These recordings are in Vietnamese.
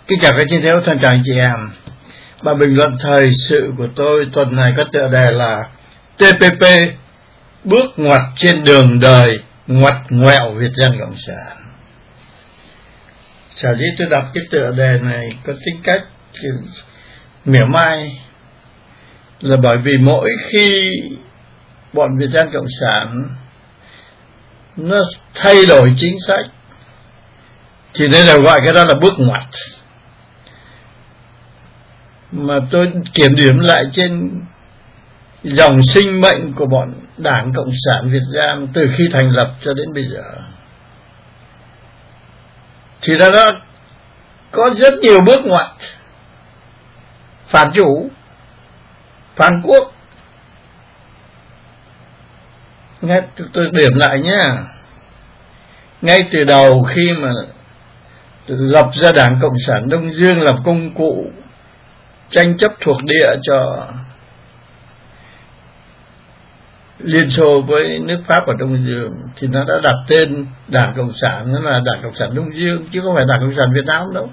Kính chào các chiến hữu thân trọng chị em. Bài bình luận thời sự của tôi tuần này có tựa đề là TPP bước ngoặt trên đường đời ngoặt ngoẹo Việt Dân Cộng sản. Sở dĩ tôi đọc cái tựa đề này có tính cách mỉa mai là bởi vì mỗi khi bọn Việt Dân Cộng sản nó thay đổi chính sách thì nên là gọi cái đó là bước ngoặt. Mà tôi kiểm điểm lại trên dòng sinh mệnh của bọn Đảng Cộng sản Việt Nam từ khi thành lập cho đến bây giờ, thì nó có rất nhiều bước ngoặt: phản chủ, phản quốc. Nghe tôi điểm lại nhé. Ngay từ đầu khi mà lập ra Đảng Cộng sản Đông Dương làm công cụ tranh chấp thuộc địa cho Liên Xô với nước Pháp ở Đông Dương, thì nó đã đặt tên Đảng Cộng sản, nó là Đảng Cộng sản Đông Dương chứ không phải Đảng Cộng sản Việt Nam đâu.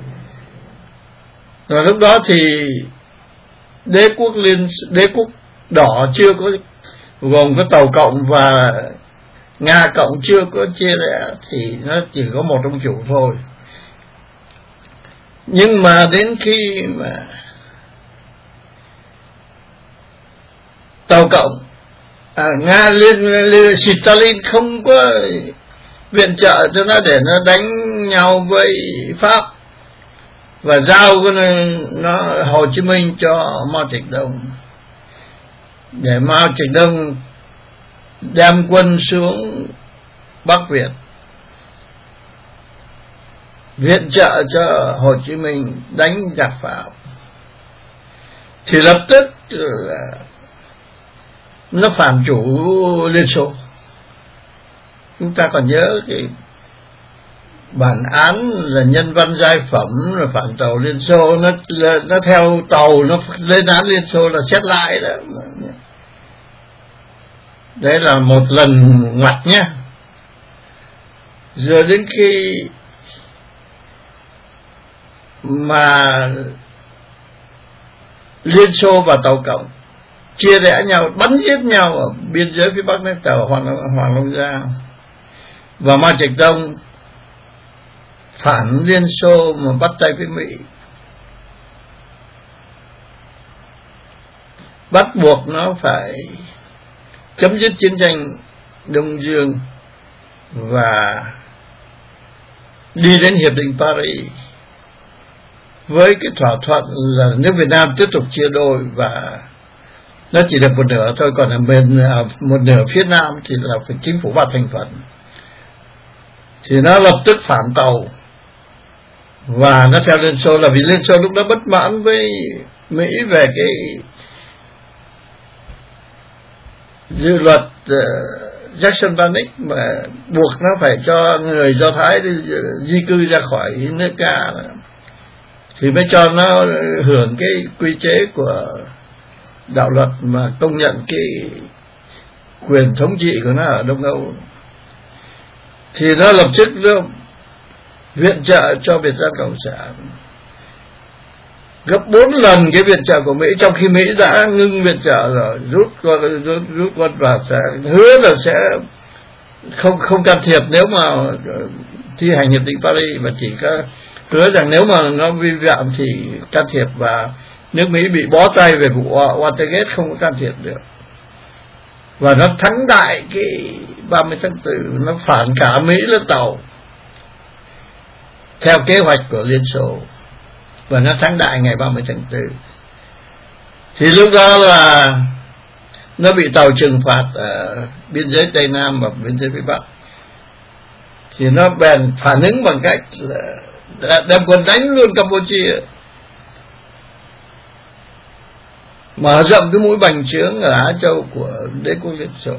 Rồi lúc đó thì đế quốc đỏ chưa có gồm có Tàu Cộng và Nga Cộng chưa có chia rẽ, thì nó chỉ có một ông chủ thôi. Nhưng mà đến khi mà Tàu Cộng Nga Stalin không có viện trợ cho nó để nó đánh nhau với Pháp và giao nó Hồ Chí Minh cho Mao Trạch Đông, để Mao Trạch Đông đem quân xuống Bắc Việt viện trợ cho Hồ Chí Minh đánh giặc Pháp, thì lập tức là nó phản chủ Liên Xô. Chúng ta còn nhớ cái bản án là nhân văn giai phẩm là phản tàu Liên Xô, nó theo tàu nó lên án Liên Xô là xét lại đó. Đấy là một lần ngoặt nhé. Rồi đến khi mà Liên Xô và Tàu Cộng chia rẽ nhau, bắn giết nhau ở biên giới phía Bắc nước Tàu Hoàng Long Giang, và Mao Trạch Đông phản Liên Xô mà bắt tay với Mỹ, bắt buộc nó phải chấm dứt chiến tranh Đông Dương và đi đến Hiệp định Paris với cái thỏa thuận là nước Việt Nam tiếp tục chia đôi, và nó chỉ được một nửa thôi, còn ở một nửa phía Nam thì là phải chính phủ ba thành phần. Thì nó lập tức phản tàu và nó theo Liên Xô, là vì Liên Xô lúc đó bất mãn với Mỹ về cái dự luật Jackson-Vanik mà buộc nó phải cho người Do Thái di cư ra khỏi nước Nga, thì mới cho nó hưởng cái quy chế của đạo luật mà công nhận cái quyền thống trị của nó ở Đông Âu. Thì nó lập tức nó viện trợ cho Việt Dân Cộng sản gấp 4 lần cái viện trợ của Mỹ, trong khi Mỹ đã ngưng viện trợ rồi, rút quân và sẽ hứa là sẽ không can thiệp nếu mà thi hành Hiệp định Paris, và chỉ có hứa rằng nếu mà nó vi phạm thì can thiệp, và nước Mỹ bị bó tay về vụ Watergate không có can thiệp được. Và nó thắng đại cái 30 tháng 4, nó phản cả Mỹ lẫn Tàu theo kế hoạch của Liên Xô, và nó thắng đại ngày 30 tháng 4. Thì lúc đó là nó bị Tàu trừng phạt ở biên giới Tây Nam và biên giới phía Bắc, thì nó bèn phản ứng bằng cách là đem quân đánh luôn Campuchia, mở rộng cái mũi bành trướng ở Á Châu của đế quốc Liên Xô.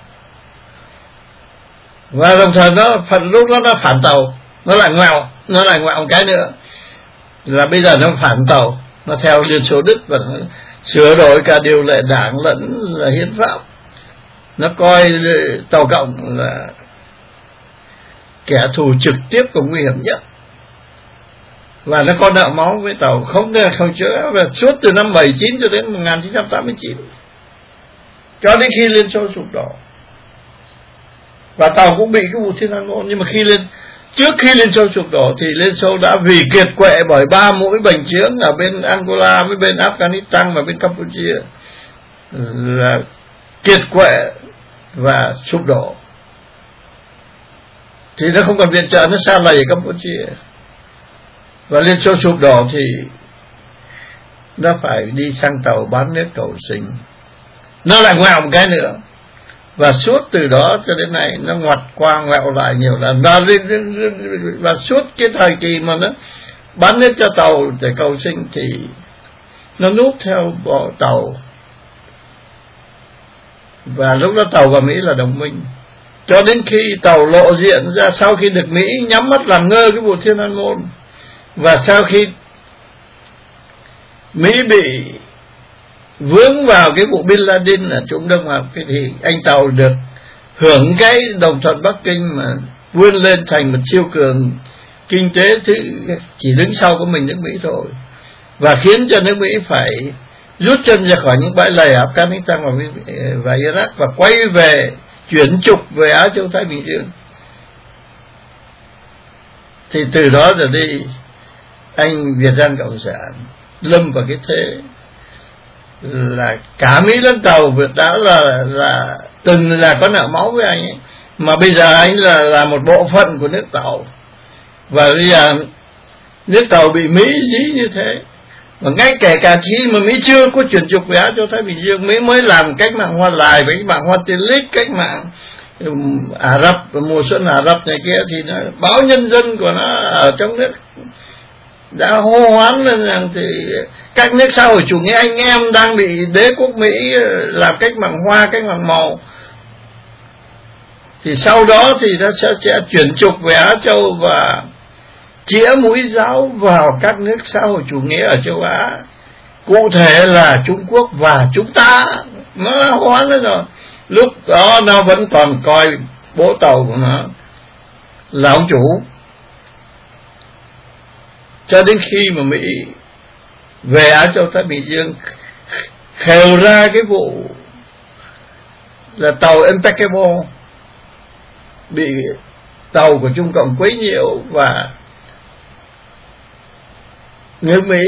Và đồng thời lúc đó nó phản Tàu, nó lại ngoẹo một cái nữa là bây giờ nó phản Tàu, nó theo Liên Xô Đức và nó sửa đổi cả điều lệ đảng lẫn là hiến pháp. Nó coi Tàu Cộng là kẻ thù trực tiếp và nguy hiểm nhất. và nó có nợ máu với Tàu, không chữa, và suốt từ năm 79 cho đến 1989, cho đến khi Liên Xô sụp đổ. Và Tàu cũng bị cái vụ Thiên An Môn. Nhưng mà trước khi Liên Xô sụp đổ thì Liên Xô đã vì kiệt quệ bởi 3 mũi bành trướng ở bên Angola, với bên Afghanistan và bên Campuchia, là kiệt quệ và sụp đổ, thì nó không còn viện trợ, nó sa lầy ở Campuchia. Và Liên Xô sụp đổ thì nó phải đi sang Tàu bán nước cầu sinh. Nó lại ngoẹo một cái nữa, và suốt từ đó cho đến nay nó ngoặt qua ngoẹo lại nhiều lần. Và suốt cái thời kỳ mà nó bán nước cho Tàu để cầu sinh thì nó núp theo Tàu, và lúc đó Tàu và Mỹ là đồng minh. Cho đến khi Tàu lộ diện ra sau khi được Mỹ nhắm mắt làm ngơ cái vụ Thiên An Môn, và sau khi Mỹ bị vướng vào cái vụ Bin Laden ở Trung Đông Hoa Kỳ, thì anh Tàu được hưởng cái đồng thuận Bắc Kinh mà vươn lên thành một siêu cường kinh tế thứ chỉ đứng sau của mình nước Mỹ thôi, và khiến cho nước Mỹ phải rút chân ra khỏi những bãi lầy Afghanistan và Iraq, và quay về chuyển trục về Á Châu Thái Bình Dương. Thì từ đó giờ đi anh Việt Nam Cộng sản lâm vào cái thế là cả Mỹ lẫn Tàu đã là từng là có nợ máu với anh ấy, mà bây giờ anh là một bộ phận của nước Tàu, và bây giờ nước Tàu bị Mỹ dí như thế. Và ngay kể cả khi mà Mỹ chưa có chuyển trục về Á Châu Thái Bình Dương, Mỹ mới làm cách mạng Hoa Lài với cách mạng Hoa Tiên Lích, cách mạng Ả Rập, mùa xuân Ả Rập này kia, thì nó, báo Nhân dân của nó ở trong nước đã hô hoán lên rằng thì các nước xã hội chủ nghĩa anh em đang bị đế quốc Mỹ làm cách mạng Hoa, cách mạng màu. Thì sau đó thì nó sẽ chuyển trục về Á Châu và chĩa mũi giáo vào các nước xã hội chủ nghĩa ở châu Á, cụ thể là Trung Quốc và chúng ta. Nó hô hoán lên rồi. Lúc đó nó vẫn còn coi bố Tàu của nó là ông chủ, cho đến khi mà Mỹ về Á Châu Thái Bình Dương khều ra cái vụ là tàu Impeccable bị tàu của Trung Cộng quấy nhiễu, và nước Mỹ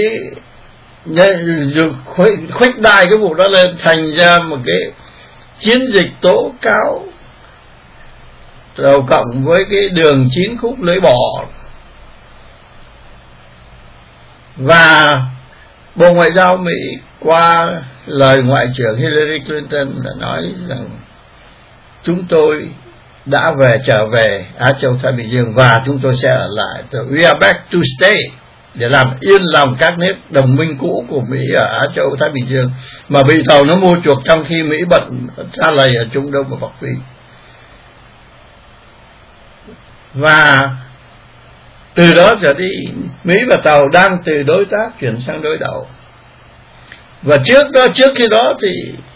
khuếch đại cái vụ đó lên thành ra một cái chiến dịch tố cáo tàu Cộng với cái đường 9 khúc lưỡi bò. Và Bộ Ngoại giao Mỹ qua lời Ngoại trưởng Hillary Clinton đã nói rằng chúng tôi đã trở về Á Châu Thái Bình Dương và chúng tôi sẽ ở lại. We are back to stay, để làm yên lòng các nước đồng minh cũ của Mỹ ở Á Châu Thái Bình Dương mà bị Tàu nó mua chuộc trong khi Mỹ bận xa lầy ở Trung Đông và Bắc Phi. Và từ đó trở đi Mỹ và Tàu đang từ đối tác chuyển sang đối đầu. Và trước khi đó thì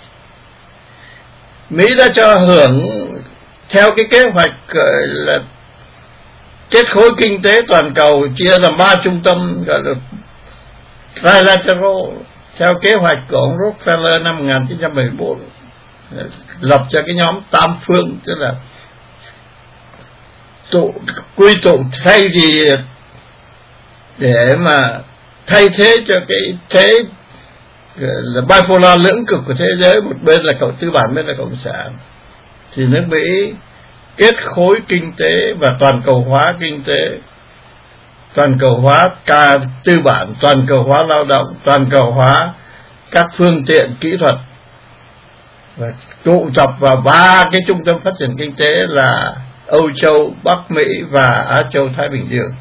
Mỹ đã cho hưởng theo cái kế hoạch là kết khối kinh tế toàn cầu, chia làm 3 trung tâm gọi là trilateral, theo kế hoạch của ông Rockefeller năm 1974, lập cho cái nhóm tam phương, tức là quy tụ thay vì để mà thay thế cho cái thế là bipolar lưỡng cực của thế giới, một bên là tư bản, bên là cộng sản, thì nước Mỹ kết khối kinh tế và toàn cầu hóa kinh tế, toàn cầu hóa cả tư bản, toàn cầu hóa lao động, toàn cầu hóa các phương tiện kỹ thuật, và tụ tập vào 3 cái trung tâm phát triển kinh tế là Âu Châu, Bắc Mỹ và Á Châu Thái Bình Dương.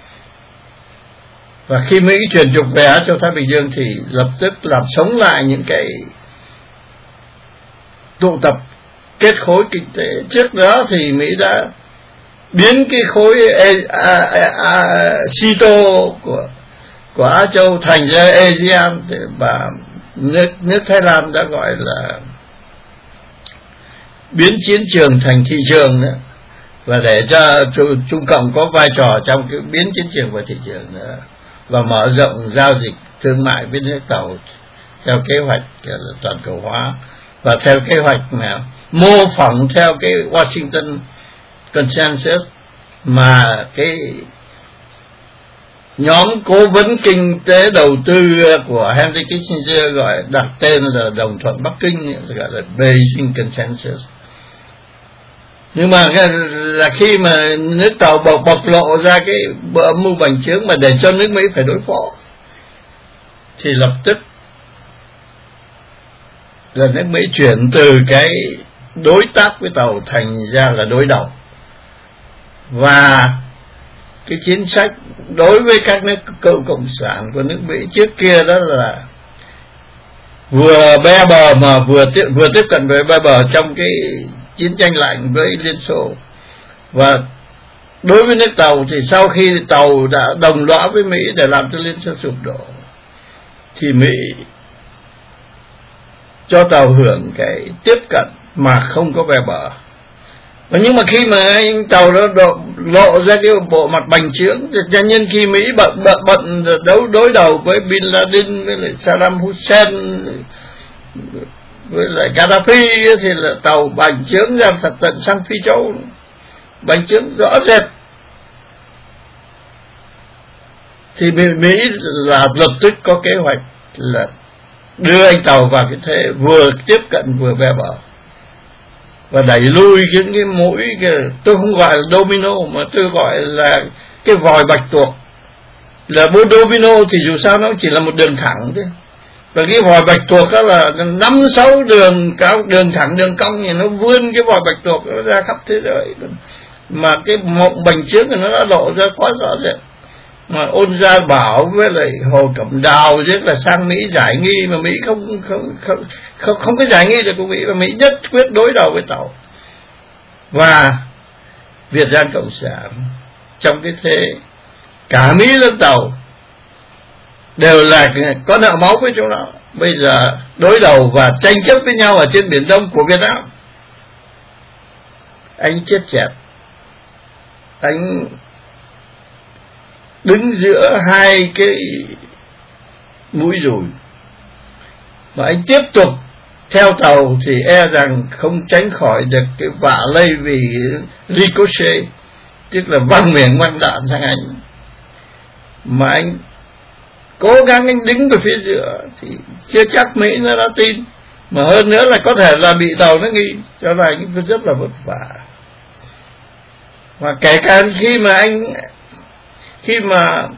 Và khi Mỹ chuyển trục về Á Châu Thái Bình Dương thì lập tức làm sống lại những cái tụ tập kết khối kinh tế. Trước đó thì Mỹ đã biến cái khối CITO của Á Châu thành ra ASEAN, và nước Thái Lan đã gọi là biến chiến trường thành thị trường nữa, và để cho Trung Cộng có vai trò trong cái biến chiến trường vào thị trường nữa. và mở rộng giao dịch thương mại với nước Tàu theo kế hoạch toàn cầu hóa và theo kế hoạch mà mô phỏng theo cái Washington Consensus mà cái nhóm cố vấn kinh tế đầu tư của Henry Kissinger gọi đặt tên là đồng thuận Bắc Kinh, gọi là Beijing Consensus. Nhưng mà là khi mà nước Tàu bộc lộ ra cái âm mưu bành trướng mà để cho nước Mỹ phải đối phó, thì lập tức là nước Mỹ chuyển từ cái đối tác với Tàu thành ra là đối đầu. Và cái chính sách đối với các nước cộng sản của nước Mỹ trước kia đó là vừa be bờ mà vừa tiếp cận với be bờ trong cái chiến tranh lạnh với Liên Xô. Và đối với nước Tàu thì sau khi Tàu đã đồng lõa với Mỹ để làm cho Liên Xô sụp đổ, thì Mỹ cho Tàu hưởng cái tiếp cận mà không có be bờ. Nhưng mà khi mà anh Tàu nó lộ ra cái bộ mặt bành trướng, cho nên khi Mỹ bận đối đầu với Bin Laden, với lại Saddam Hussein, với lại Gaddafi, thì là Tàu bành trướng ra thật tận sang Phi Châu, bành trướng rõ rệt. Thì Mỹ là lập tức có kế hoạch là đưa anh Tàu vào cái thế vừa tiếp cận vừa be bờ, và đẩy lui những cái mũi tôi không gọi là domino mà tôi gọi là cái vòi bạch tuộc. Là bố domino thì dù sao nó chỉ là một đường thẳng thôi, và cái vòi bạch tuộc đó là 5-6 đường cao, đường thẳng đường cong, thì nó vươn cái vòi bạch tuộc nó ra khắp thế giới. Mà cái mộng bành trướng thì nó đã lộ ra quá rõ rệt. Mà Ôn Gia Bảo với lại Hồ Cẩm Đào rất là sang Mỹ giải nghi, mà Mỹ không có giải nghi được của Mỹ, và Mỹ nhất quyết đối đầu với Tàu. Và Việt Nam Cộng sản trong cái thế cả Mỹ lẫn Tàu đều là có nợ máu với chỗ đó. Bây giờ đối đầu và tranh chấp với nhau ở trên Biển Đông của Việt Nam. Anh chết chẹp, anh đứng giữa hai cái mũi dùi, mà anh tiếp tục theo Tàu thì e rằng không tránh khỏi được cái vạ lây vì ricochet, tức là văng miệng văng đạn sang anh. Mà anh cố gắng anh đứng về phía giữa thì chưa chắc Mỹ nó đã tin, mà hơn nữa là có thể là bị Tàu nó nghi, cho nên anh rất là vất vả. Và kể cả khi mà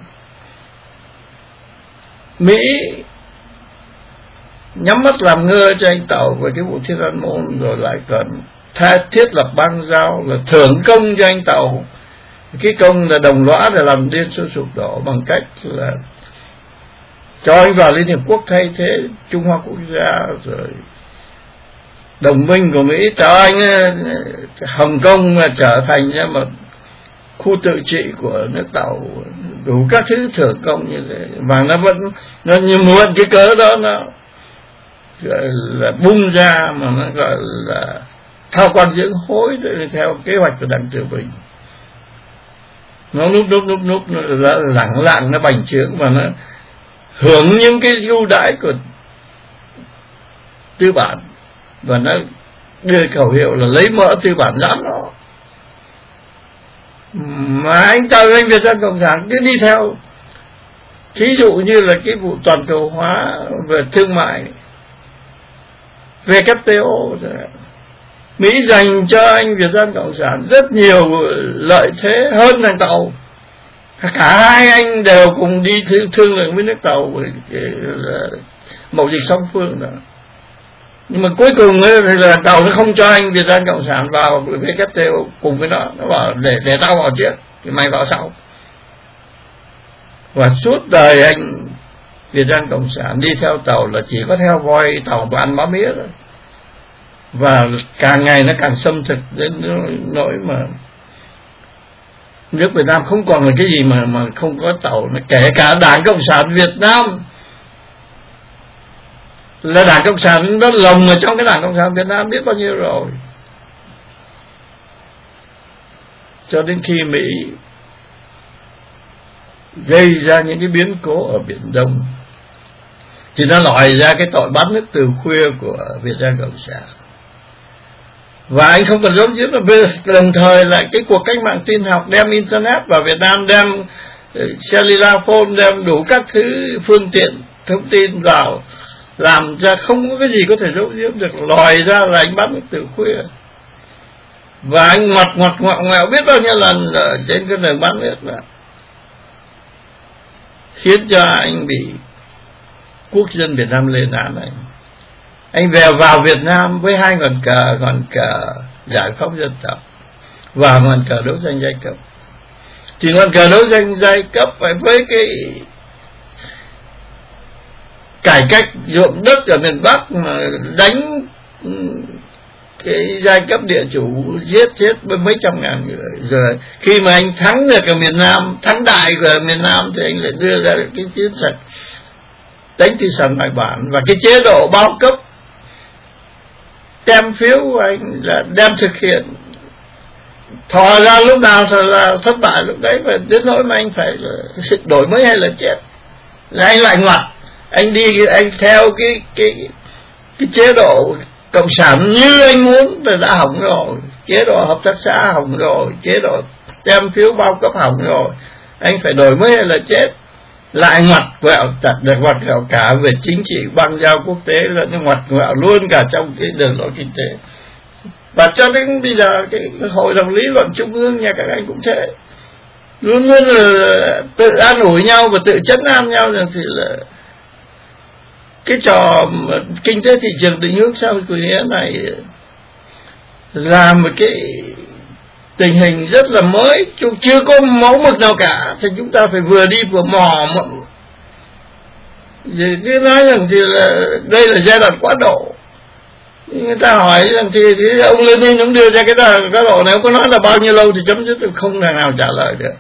Mỹ nhắm mắt làm ngơ cho anh Tàu về cái vụ Thiên An Môn, rồi lại còn thiết lập bang giao là thưởng công cho anh Tàu, cái công là đồng lõa để làm Liên Xô sụp đổ bằng cách là cho anh vào Liên Hiệp Quốc thay thế Trung Hoa Quốc gia, rồi đồng minh của Mỹ cho anh Hồng Kông mà trở thành một khu tự trị của nước Tàu, đủ các thứ thưởng công như thế. Và nó như muộn cái cớ đó nó gọi là bung ra, mà nó gọi là thao quan dưỡng hối theo kế hoạch của Đặng Tiểu Bình. Nó núp nó lẳng lặng, nó bành trướng và nó hưởng những cái ưu đãi của tư bản, và nó đưa khẩu hiệu là lấy mỡ tư bản dán nó. Mà anh Việt Nam Cộng sản cứ đi theo. Thí dụ như là cái vụ toàn cầu hóa về thương mại, WTO, Mỹ dành cho anh Việt Nam Cộng sản rất nhiều lợi thế hơn thằng Tàu. Cả hai anh đều cùng đi thương lượng với nước Tàu mậu dịch song phương đó. Nhưng mà cuối cùng thì là Tàu nó không cho anh Việt Nam Cộng sản vào WTO cùng với nó bảo để tao vào trước thì mày vào sau. Và suốt đời anh Việt Nam Cộng sản đi theo Tàu là chỉ có theo voi Tàu và ăn bá mía thôi. Và càng ngày nó càng xâm thực đến nỗi mà nước Việt Nam không còn là cái gì mà không có Tàu. Kể cả Đảng Cộng sản Việt Nam, là Đảng Cộng sản nó lồng ở trong cái Đảng Cộng sản Việt Nam biết bao nhiêu rồi. Cho đến khi Mỹ gây ra những cái biến cố ở Biển Đông, thì nó lòi ra cái tội bán nước từ khuya của Việt Nam Cộng sản. Và anh không cần giấu giếm, đồng thời là cái cuộc cách mạng tin học đem internet vào Việt Nam, đem cellular phone, đem đủ các thứ phương tiện thông tin vào, làm ra không có cái gì có thể giấu giếm được, lòi ra là anh bán nước từ khuya. Và anh ngoặt ngoẹo biết bao nhiêu lần ở trên cái đường bán nước đó, khiến cho anh bị quốc dân Việt Nam lên án anh về vào Việt Nam với hai ngọn cờ giải phóng dân tộc và ngọn cờ đấu tranh giai cấp. Chỉ ngọn cờ đấu tranh giai cấp với cái cải cách ruộng đất ở miền Bắc mà đánh cái giai cấp địa chủ, giết chết mấy trăm ngàn người. Rồi khi mà anh thắng được ở miền Nam, thắng đại ở miền Nam, thì anh lại đưa ra cái chiến thuật đánh thị sản ngoại bản, và cái chế độ bao cấp đem phiếu của anh là đem thực hiện, thò ra lúc nào thật là thất bại lúc đấy, và đến nỗi mà anh phải đổi mới hay là chết. Là anh lại ngoặt, anh đi, anh theo cái chế độ cộng sản như anh muốn thì đã hỏng rồi, chế độ hợp tác xã hỏng rồi, chế độ đem phiếu bao cấp hỏng rồi, anh phải đổi mới hay là chết. Lại ngoặt ngoẹo, chặt được ngoặt ngoẹo cả về chính trị, băng giao quốc tế, lẫn ngoặt ngoẹo luôn cả trong cái đường lối kinh tế. Và cho đến bây giờ cái hội đồng lý luận trung ương nhà các anh cũng thế, luôn luôn là tự an ủi nhau và tự trấn an nhau rằng thì là cái trò kinh tế thị trường định hướng xã hội chủ nghĩa này là một cái tình hình rất là mới, chưa có mẫu mực nào cả, thì chúng ta phải vừa đi vừa mò. Chứ nói rằng thì là đây là giai đoạn quá độ. Người ta hỏi rằng thì ông Lenin cũng đưa ra cái độ này, ông có nói là bao nhiêu lâu thì chấm dứt, không thằng nào trả lời được.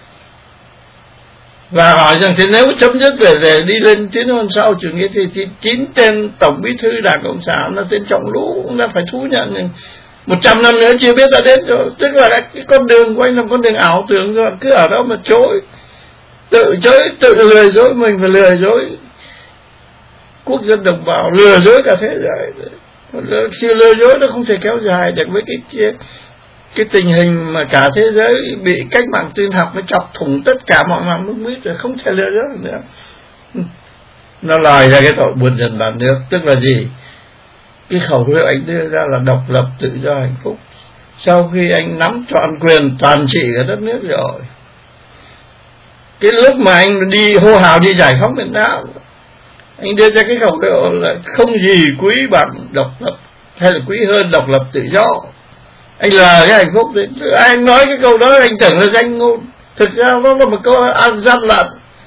Và hỏi rằng thì nếu chấm dứt để đi lên tiến hôm sau chủ nghĩa thì 9 tên tổng bí thư Đảng Cộng sản là tên Trọng Lũ cũng đã phải thú nhận 100 năm nữa chưa biết đã đến rồi. Tức là cái con đường của anh là con đường ảo tưởng rồi, cứ ở đó mà chối, tự lừa dối mình và lừa dối quốc dân đồng bào, lừa dối cả thế giới. Sự lừa dối nó không thể kéo dài được với cái tình hình mà cả thế giới bị cách mạng tin học nó chọc thủng tất cả mọi mầm nước mít rồi, không thể lừa dối nữa. Nó lòi ra cái tội buôn dân bán nước. Tức là gì? Cái khẩu hiệu anh đưa ra là độc lập, tự do, hạnh phúc. Sau khi anh nắm trọn quyền toàn trị ở đất nước rồi, cái lúc mà anh đi hô hào đi giải phóng Việt Nam, anh đưa ra cái khẩu hiệu là không gì quý bằng độc lập, hay là quý hơn độc lập tự do. Anh là cái hạnh phúc đấy. Anh nói cái câu đó anh tưởng là danh ngôn, thực ra nó là một câu gian lận,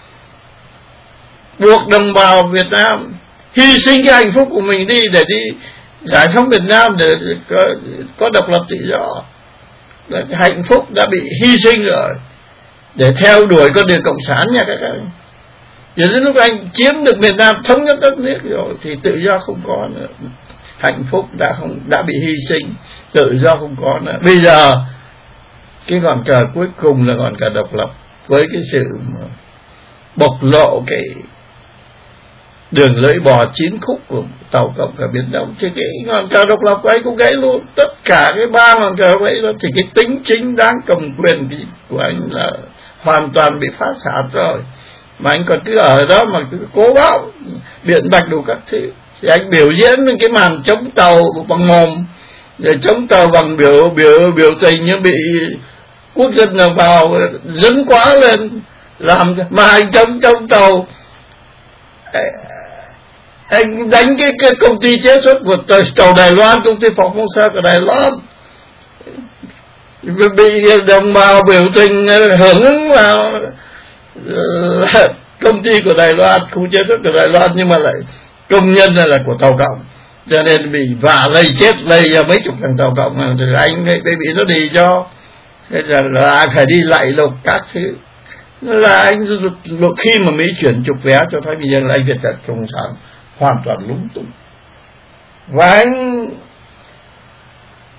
buộc đồng bào Việt Nam hy sinh cái hạnh phúc của mình đi để đi giải phóng Việt Nam, để có độc lập tự do. Cái hạnh phúc đã bị hy sinh rồi để theo đuổi con đường cộng sản nha các anh. Giờ đến lúc anh chiếm được miền Nam, thống nhất đất nước rồi thì tự do không có nữa, hạnh phúc đã bị hy sinh, tự do không có nữa. Bây giờ cái ngọn cờ cuối cùng là ngọn cờ độc lập, với cái sự bộc lộ cái đường lưỡi bò 9 khúc của tàu cộng cả Biển Đông, thì cái ngọn cờ độc lập của anh cũng gãy luôn. Tất cả cái 3 ngọn cờ gãy đó, thì cái tính chính đáng cầm quyền của anh là hoàn toàn bị phá sản rồi. Mà anh còn cứ ở đó mà cứ cố bạo biện bạch đủ các thứ, thì anh biểu diễn cái màn chống tàu bằng mồm, rồi chống tàu bằng biểu tình, nhưng bị quốc dân nào vào dấn quá lên làm. Mà anh chống tàu, anh đánh cái công ty chế xuất của tàu Đài Loan, công ty Formosa của Đài Loan, bị đồng bào biểu tình hưởng ứng vào công ty của Đài Loan, khu chế xuất của Đài Loan, nhưng mà lại công nhân là của tàu cộng, cho nên bị vạ lây chết lây ra mấy chục thằng tàu cộng. Rồi anh bị nó đi cho, thế là phải đi lạy lục các thứ. Là anh khi mà Mỹ chuyển trục vé cho Thái Bình Dương là anh Việt Cộng Cộng sản hoàn toàn lúng túng, và anh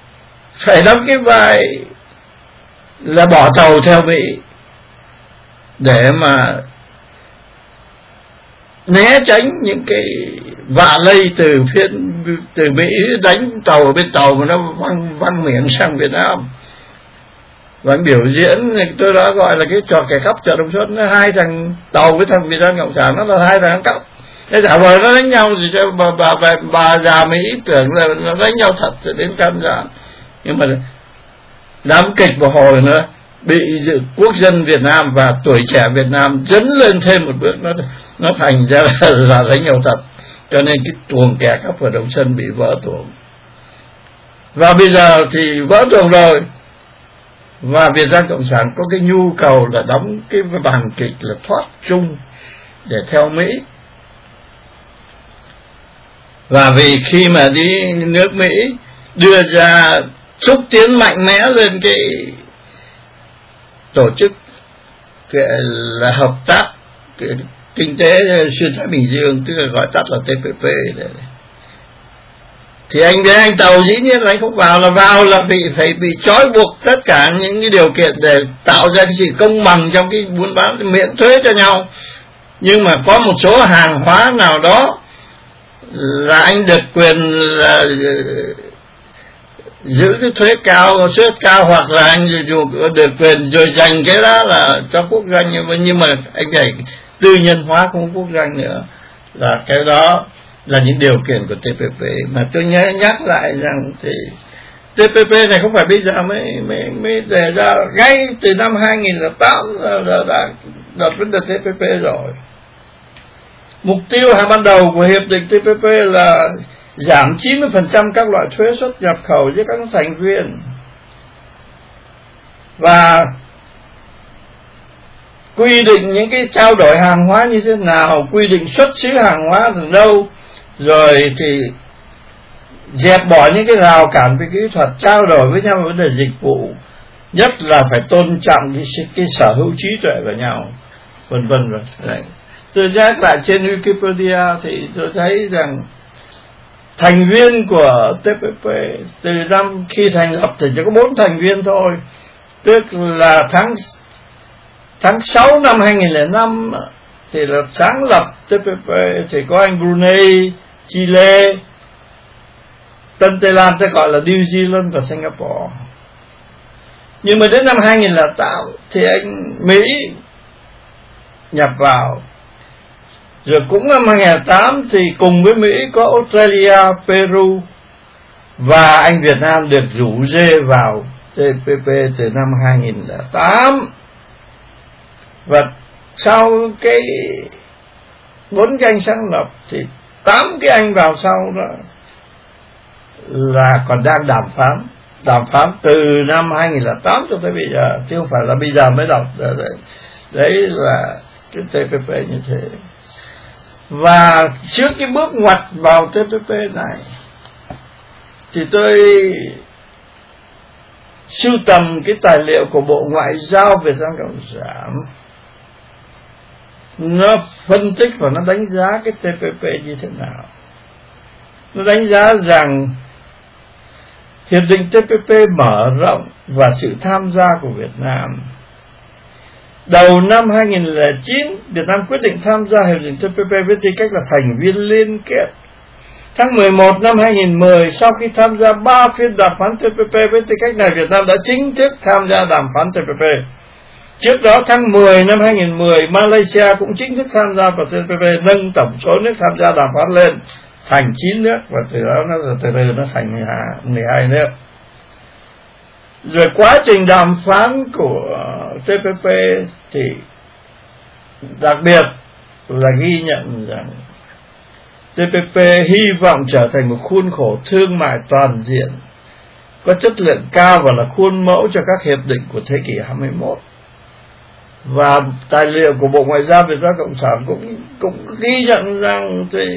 phải đóng cái vai là bỏ tàu theo Mỹ. để mà né tránh những cái vạ lây từ Mỹ đánh tàu ở bên tàu mà nó văng miệng sang Việt Nam. Và anh biểu diễn tôi đã gọi là cái trò kẻ cắp chợ Đồng Xuân, hai thằng tàu với thằng Việt Nam Cộng sản, nó là hai thằng cắp. Thế giả vờ nó đánh nhau thì cho bà già Mỹ tưởng là nó đánh nhau thật rồi đến căn ra. Nhưng mà đám kịch một hồi nữa bị quốc dân Việt Nam và tuổi trẻ Việt Nam dấn lên thêm một bước, nó thành ra là đánh nhau thật. Cho nên cái tuồng kẻ cắp ở Đồng Xuân bị vỡ tuồng. Và bây giờ thì vỡ tuồng rồi, và Việt Nam Cộng sản có cái nhu cầu là đóng cái bàn kịch là thoát chung để theo Mỹ. Và vì khi mà đi nước Mỹ đưa ra xúc tiến mạnh mẽ lên cái tổ chức là hợp tác kinh tế xuyên Thái Bình Dương, tức là gọi tắt là TPP đấy. Thì anh với anh tàu dĩ nhiên là anh không vào, là phải bị trói buộc tất cả những cái điều kiện để tạo ra cái sự công bằng trong cái buôn bán, miễn thuế cho nhau. Nhưng mà có một số hàng hóa nào đó là anh được quyền là giữ cái thuế cao, suất cao, hoặc là anh được quyền rồi dành cái đó là cho quốc doanh, nhưng mà anh phải tư nhân hóa không quốc doanh nữa. Là cái đó là những điều kiện của TPP. Mà tôi nhắc lại rằng thì TPP này không phải bây giờ mới đề ra, ngay từ năm 2008 đã đặt vấn đề TPP rồi. Mục tiêu ban đầu của hiệp định TPP là giảm 90% các loại thuế xuất nhập khẩu với các thành viên, và quy định những cái trao đổi hàng hóa như thế nào, quy định xuất xứ hàng hóa từ đâu, rồi thì dẹp bỏ những cái rào cản về kỹ thuật, trao đổi với nhau về vấn đề dịch vụ, nhất là phải tôn trọng cái sở hữu trí tuệ của nhau, vân vân. Rồi tôi nhắc lại trên Wikipedia thì tôi thấy rằng thành viên của TPP từ năm khi thành lập thì chỉ có 4 thành viên thôi, tức là tháng 6 năm 2005 thì là sáng lập TPP thì có anh Brunei, Chile, Tân Tây Lan, tôi gọi là New Zealand và Singapore. Nhưng mà đến năm 2008 thì anh Mỹ nhập vào. Rồi cũng năm 2008 thì cùng với Mỹ có Australia, Peru, và anh Việt Nam được rủ rê vào TPP từ năm 2008. Và sau cái 4 cái anh sáng lập thì 8 cái anh vào sau đó là còn đang đàm phán từ năm 2008 cho tới bây giờ, chứ không phải là bây giờ mới đọc. Đấy là cái TPP như thế. Và trước cái bước ngoặt vào TPP này thì tôi sưu tầm cái tài liệu của Bộ Ngoại giao Việt Nam Cộng sản, nó phân tích và nó đánh giá cái TPP như thế nào. Nó đánh giá rằng hiệp định TPP mở rộng và sự tham gia của Việt Nam. Đầu năm 2009, Việt Nam quyết định tham gia hiệp định TPP với tư cách là thành viên liên kết. Tháng 11 năm 2010, sau khi tham gia 3 phiên đàm phán TPP với tư cách này, Việt Nam đã chính thức tham gia đàm phán TPP. Trước đó tháng 10 năm 2010, Malaysia cũng chính thức tham gia vào TPP, nâng tổng số nước tham gia đàm phán lên thành 9 nước, và từ đó nó thành 12 nước. Rồi quá trình đàm phán của TPP thì đặc biệt là ghi nhận rằng TPP hy vọng trở thành một khuôn khổ thương mại toàn diện, có chất lượng cao và là khuôn mẫu cho các hiệp định của thế kỷ 21. Và tài liệu của Bộ Ngoại giao Việt Nam Cộng sản cũng ghi nhận rằng thì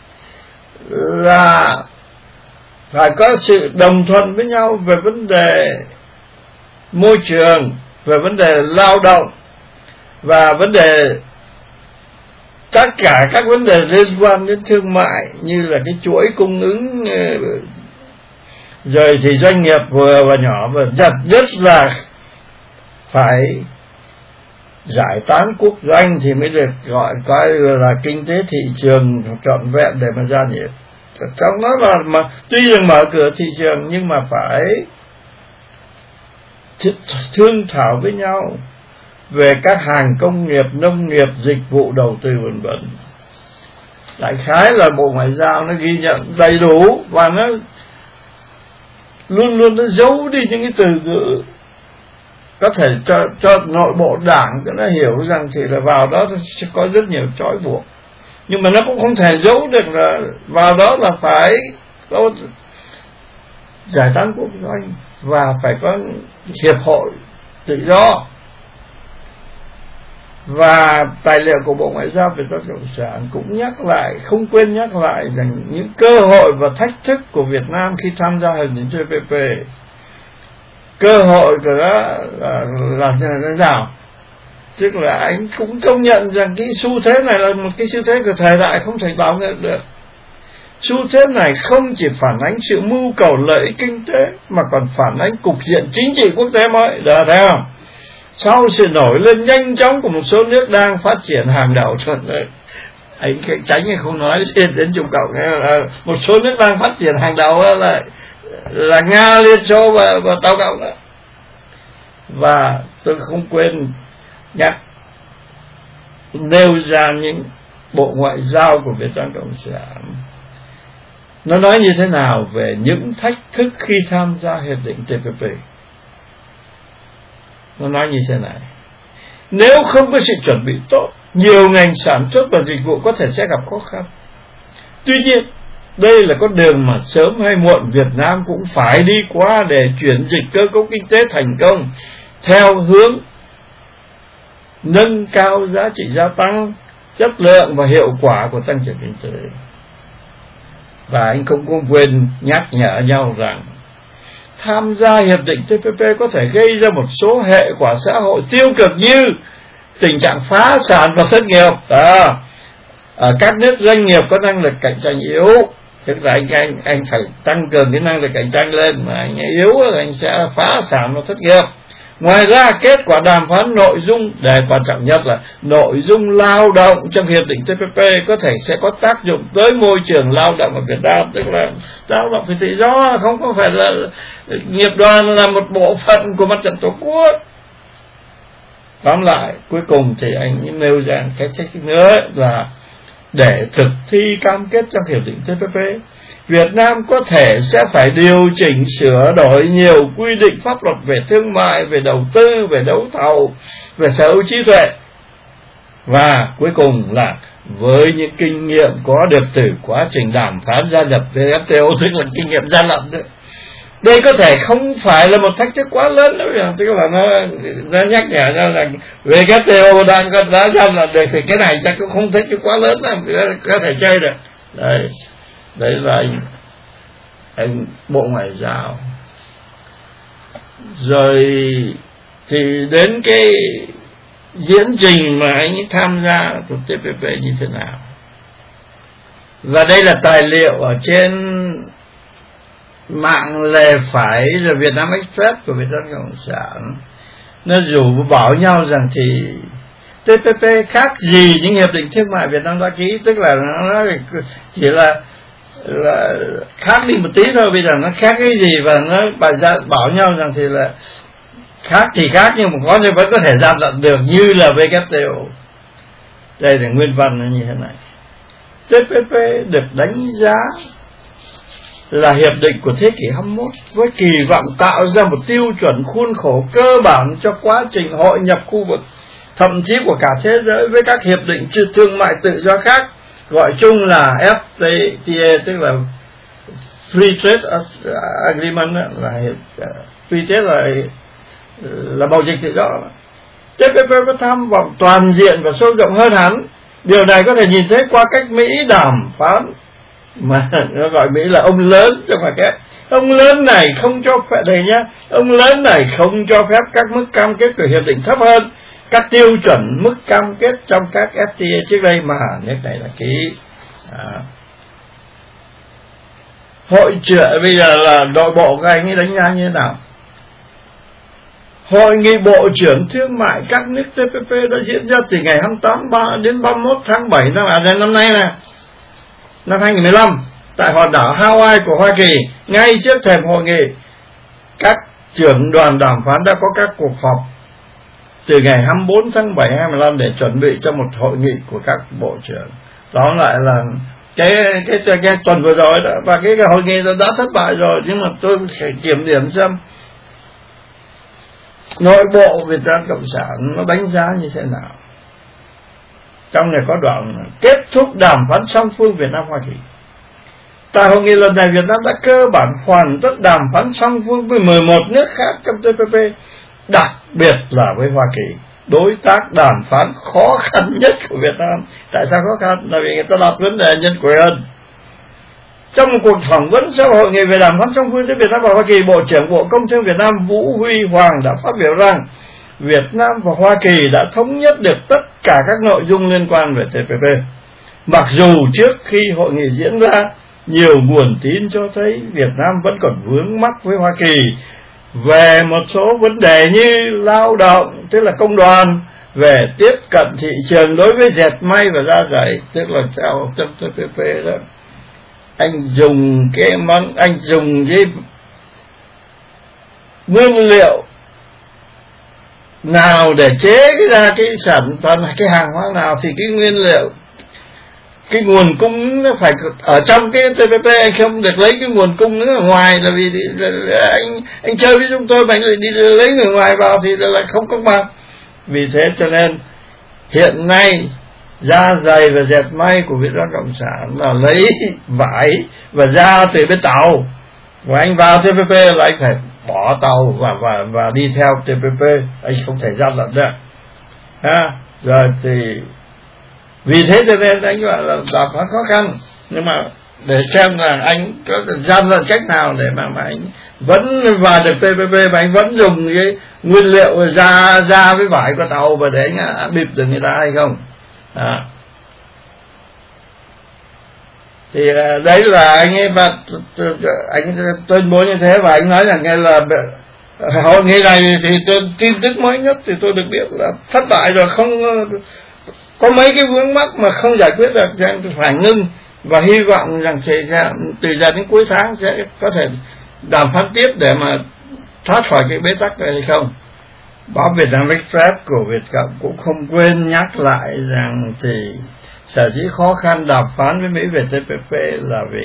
là phải có sự đồng thuận với nhau về vấn đề môi trường, về vấn đề lao động, và vấn đề tất cả các vấn đề liên quan đến thương mại, như là cái chuỗi cung ứng, rồi thì doanh nghiệp vừa và nhỏ, và rất là phải giải tán quốc doanh thì mới được coi là kinh tế thị trường trọn vẹn để mà gia nhập. Trong đó là mà tuy rằng mở cửa thị trường nhưng mà phải thương thảo với nhau về các hàng công nghiệp, nông nghiệp, dịch vụ, đầu tư vân vân. Đại khái là Bộ Ngoại giao nó ghi nhận đầy đủ và nó luôn luôn nó giấu đi những cái từ ngữ có thể cho nội bộ đảng nó hiểu rằng thì là vào đó sẽ có rất nhiều trói buộc, nhưng mà nó cũng không thể giấu được là vào đó là phải có giải tán quốc doanh và phải có hiệp hội tự do. Và tài liệu của Bộ Ngoại giao Việt Nam Cộng sản cũng nhắc lại, không quên nhắc lại rằng những cơ hội và thách thức của Việt Nam khi tham gia hiệp định TPP. Cơ hội của nó là như thế nào? Tức là anh cũng công nhận rằng cái xu thế này là một cái xu thế của thời đại không thể đảo ngược được. Xu thế này không chỉ phản ánh sự mưu cầu lợi ích kinh tế mà còn phản ánh cục diện chính trị quốc tế mới. Được thấy không? Sau sự nổi lên nhanh chóng của một số nước đang phát triển hàng đầu, anh tránh không nói đến Trung Cộng, một số nước đang phát triển hàng đầu là Nga, Liên Xô và Tàu Cộng đó. Và tôi không quên nhắc nêu ra những Bộ Ngoại giao của Việt Nam Cộng sản nó nói như thế nào về những thách thức khi tham gia hiệp định TPP. Nó nói như thế này: nếu không có sự chuẩn bị tốt, nhiều ngành sản xuất và dịch vụ có thể sẽ gặp khó khăn. Tuy nhiên, đây là con đường mà sớm hay muộn Việt Nam cũng phải đi qua để chuyển dịch cơ cấu kinh tế thành công theo hướng nâng cao giá trị gia tăng, chất lượng và hiệu quả của tăng trưởng kinh tế. Và anh không quên nhắc nhở nhau rằng tham gia hiệp định TPP có thể gây ra một số hệ quả xã hội tiêu cực như tình trạng phá sản và thất nghiệp. Ở các nước doanh nghiệp có năng lực cạnh tranh yếu, tức là anh phải tăng cường cái năng lực cạnh tranh lên, mà anh yếu anh sẽ phá sản và thất nghiệp. Ngoài ra, kết quả đàm phán nội dung, đề quan trọng nhất là nội dung lao động trong hiệp định TPP có thể sẽ có tác dụng tới môi trường lao động ở Việt Nam, tức là lao động phải tự do, không có phải là nghiệp đoàn là một bộ phận của mặt trận Tổ quốc. Tóm lại, cuối cùng thì anh nêu ra cái trách nữa là để thực thi cam kết trong hiệp định TPP, Việt Nam có thể sẽ phải điều chỉnh sửa đổi nhiều quy định pháp luật về thương mại, về đầu tư, về đấu thầu, về sở hữu trí tuệ. Và cuối cùng là với những kinh nghiệm có được từ quá trình đàm phán gia nhập WTO, tức là kinh nghiệm gian lận đấy. Đây có thể không phải là một thách thức quá lớn đâu, tức là nó nhắc nhở ra là WTO đã gian lận được thì cái này chắc cũng không thách thức quá lớn đâu, có thể chơi được. Đấy là anh Bộ Ngoại giao. Rồi thì đến cái diễn trình mà anh ấy tham gia của TPP như thế nào. Và đây là tài liệu ở trên mạng lề phải rồi Việt Nam Express của Việt Nam Cộng sản. Nó rủ bảo nhau rằng thì TPP khác gì những hiệp định thương mại Việt Nam đã ký, tức là nó chỉ là khác đi một tí thôi. Bây giờ nó khác cái gì và nó bảo nhau rằng thì là khác thì khác nhưng mà có như vẫn có thể gian lận được như là WTO. Đây là nguyên văn nó như thế này: TPP được đánh giá là hiệp định của thế kỷ 21 với kỳ vọng tạo ra một tiêu chuẩn khuôn khổ cơ bản cho quá trình hội nhập khu vực, thậm chí của cả thế giới, với các hiệp định thương mại tự do khác, gọi chung là FTA, tức là Free Trade Agreement, là Free Trade là貿dịch tự do. TPP có tham vọng toàn diện và sâu rộng hơn hẳn. Điều này có thể nhìn thấy qua cách Mỹ đàm phán, mà nó gọi Mỹ là ông lớn, chứ không phải ông lớn này không cho phép đây nhá, ông lớn này không cho phép các mức cam kết của hiệp định thấp hơn các tiêu chuẩn mức cam kết trong các FTA trước đây mà nước này là ký. Hội trưởng bây giờ là nội bộ của anh ấy đánh giá như thế nào? Hội nghị Bộ trưởng Thương mại các nước TPP đã diễn ra từ ngày 28 đến 31 tháng 7 năm nay nè, năm 2015 tại hòn đảo Hawaii của Hoa Kỳ. Ngay trước thềm hội nghị, các trưởng đoàn đàm phán đã có các cuộc họp từ ngày 24 tháng 7 2015 để chuẩn bị cho một hội nghị của các bộ trưởng. Đó lại là cái tuần vừa rồi đó, và cái hội nghị đã thất bại rồi, nhưng mà tôi phải kiểm điểm xem nội bộ Việt Nam Cộng sản nó đánh giá như thế nào. Trong này có đoạn kết thúc đàm phán song phương Việt Nam Hoa Kỳ. Tại hội nghị lần này, Việt Nam đã cơ bản hoàn tất đàm phán song phương với 11 nước khác trong TPP, đặc biệt là với Hoa Kỳ, đối tác đàm phán khó khăn nhất của Việt Nam. Tại sao khó khăn? Là vì người ta đặt vấn đề nhân quyền. Trong một cuộc phỏng vấn sau hội nghị về đàm phán song phương giữa Việt Nam và Hoa Kỳ, Bộ trưởng Bộ Công Thương Việt Nam Vũ Huy Hoàng đã phát biểu rằng Việt Nam và Hoa Kỳ đã thống nhất được tất cả các nội dung liên quan về TPP. Mặc dù trước khi hội nghị diễn ra, nhiều nguồn tin cho thấy Việt Nam vẫn còn vướng mắc với Hoa Kỳ về một số vấn đề như lao động, tức là công đoàn, về tiếp cận thị trường đối với dệt may và da giày, tức là theo TPP đó. Anh dùng cái nguyên liệu nào để chế ra cái sản phẩm, cái hàng hóa nào, thì cái nguyên liệu, cái nguồn cung nó phải ở trong cái TPP. Anh không được lấy cái nguồn cung nữa ở ngoài, là vì anh chơi với chúng tôi mà anh lại đi lấy người ngoài vào thì là không công bằng. Vì thế cho nên hiện nay da giày và dệt may của Việt Nam Cộng sản là lấy vải và da từ bên tàu, và anh vào TPP là anh phải bỏ tàu và đi theo TPP, anh không thể gian lận được. Rồi thì vì thế cho nên anh gọi là đàm phán khó khăn, nhưng mà để xem là anh có gian lận cách nào để mà anh vẫn vào được TPP, mà anh vẫn dùng cái nguyên liệu da với vải của tàu và để anh bịp được người ta hay không. Thì đấy là anh ấy, và anh tuyên bố như thế, và anh nói rằng nghe là hội nghị này thì tin tức mới nhất thì tôi được biết là thất bại rồi, không có mấy cái vướng mắc mà không giải quyết được, phải ngưng, và hy vọng rằng sẽ từ giờ đến cuối tháng sẽ có thể đàm phán tiếp để mà thoát khỏi cái bế tắc này hay không. Báo Việt Nam Express của Việt Cộng cũng không quên nhắc lại rằng thì sở dĩ khó khăn đàm phán với Mỹ về TPP là vì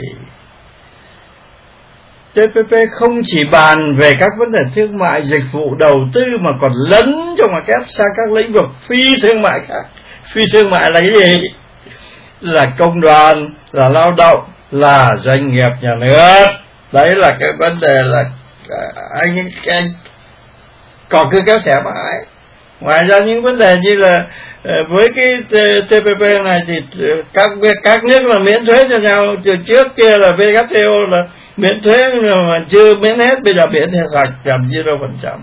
TPP không chỉ bàn về các vấn đề thương mại, dịch vụ, đầu tư, mà còn lấn trong ngoặc kép sang các lĩnh vực phi thương mại khác. Phi thương mại là cái gì? Là công đoàn, là lao động, là doanh nghiệp nhà nước. Đấy là cái vấn đề là anh còn cứ kéo xẻ mãi. Ngoài ra những vấn đề như là với cái TPP này thì các nước là miễn thuế cho nhau. Từ trước kia là WTO là miễn thuế mà chưa miễn hết, bây giờ miễn hết sạch 0%.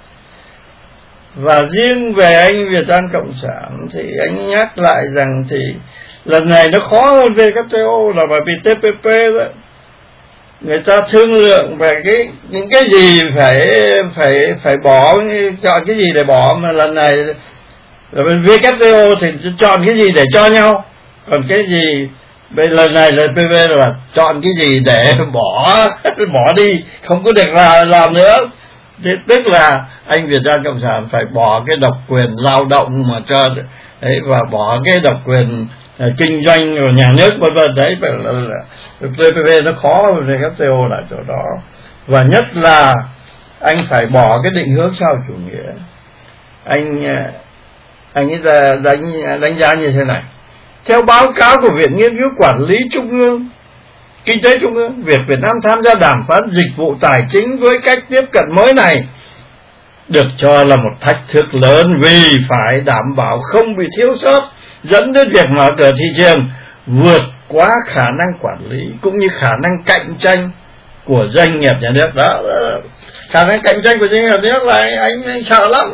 Và riêng về anh Việt Nam Cộng sản thì anh nhắc lại rằng thì lần này nó khó hơn WTO là bởi vì TPP đó, người ta thương lượng về những cái gì phải bỏ, chọn cái gì để bỏ, mà lần này là bên WTO thì chọn cái gì để cho nhau, còn cái gì bên lần này là TPP là chọn cái gì để bỏ đi, không có được làm nữa. Thế tức là anh Việt Nam Cộng sản phải bỏ cái độc quyền lao động mà cho đấy, và bỏ cái độc quyền kinh doanh của nhà nước vân vân. Đấy là TPP nó khó hơn WTO là chỗ đó. Và nhất là anh phải bỏ cái định hướng sau chủ nghĩa. Anh ấy đánh giá như thế này: theo báo cáo của Viện Nghiên cứu Quản lý Trung ương, Kinh tế Trung ương, việc Việt Nam tham gia đàm phán dịch vụ tài chính với cách tiếp cận mới này được cho là một thách thức lớn, vì phải đảm bảo không bị thiếu sót, dẫn đến việc mở cửa thị trường vượt quá khả năng quản lý cũng như khả năng cạnh tranh của doanh nghiệp nhà nước. Đó, khả năng cạnh tranh của doanh nghiệp nhà nước là anh sợ lắm.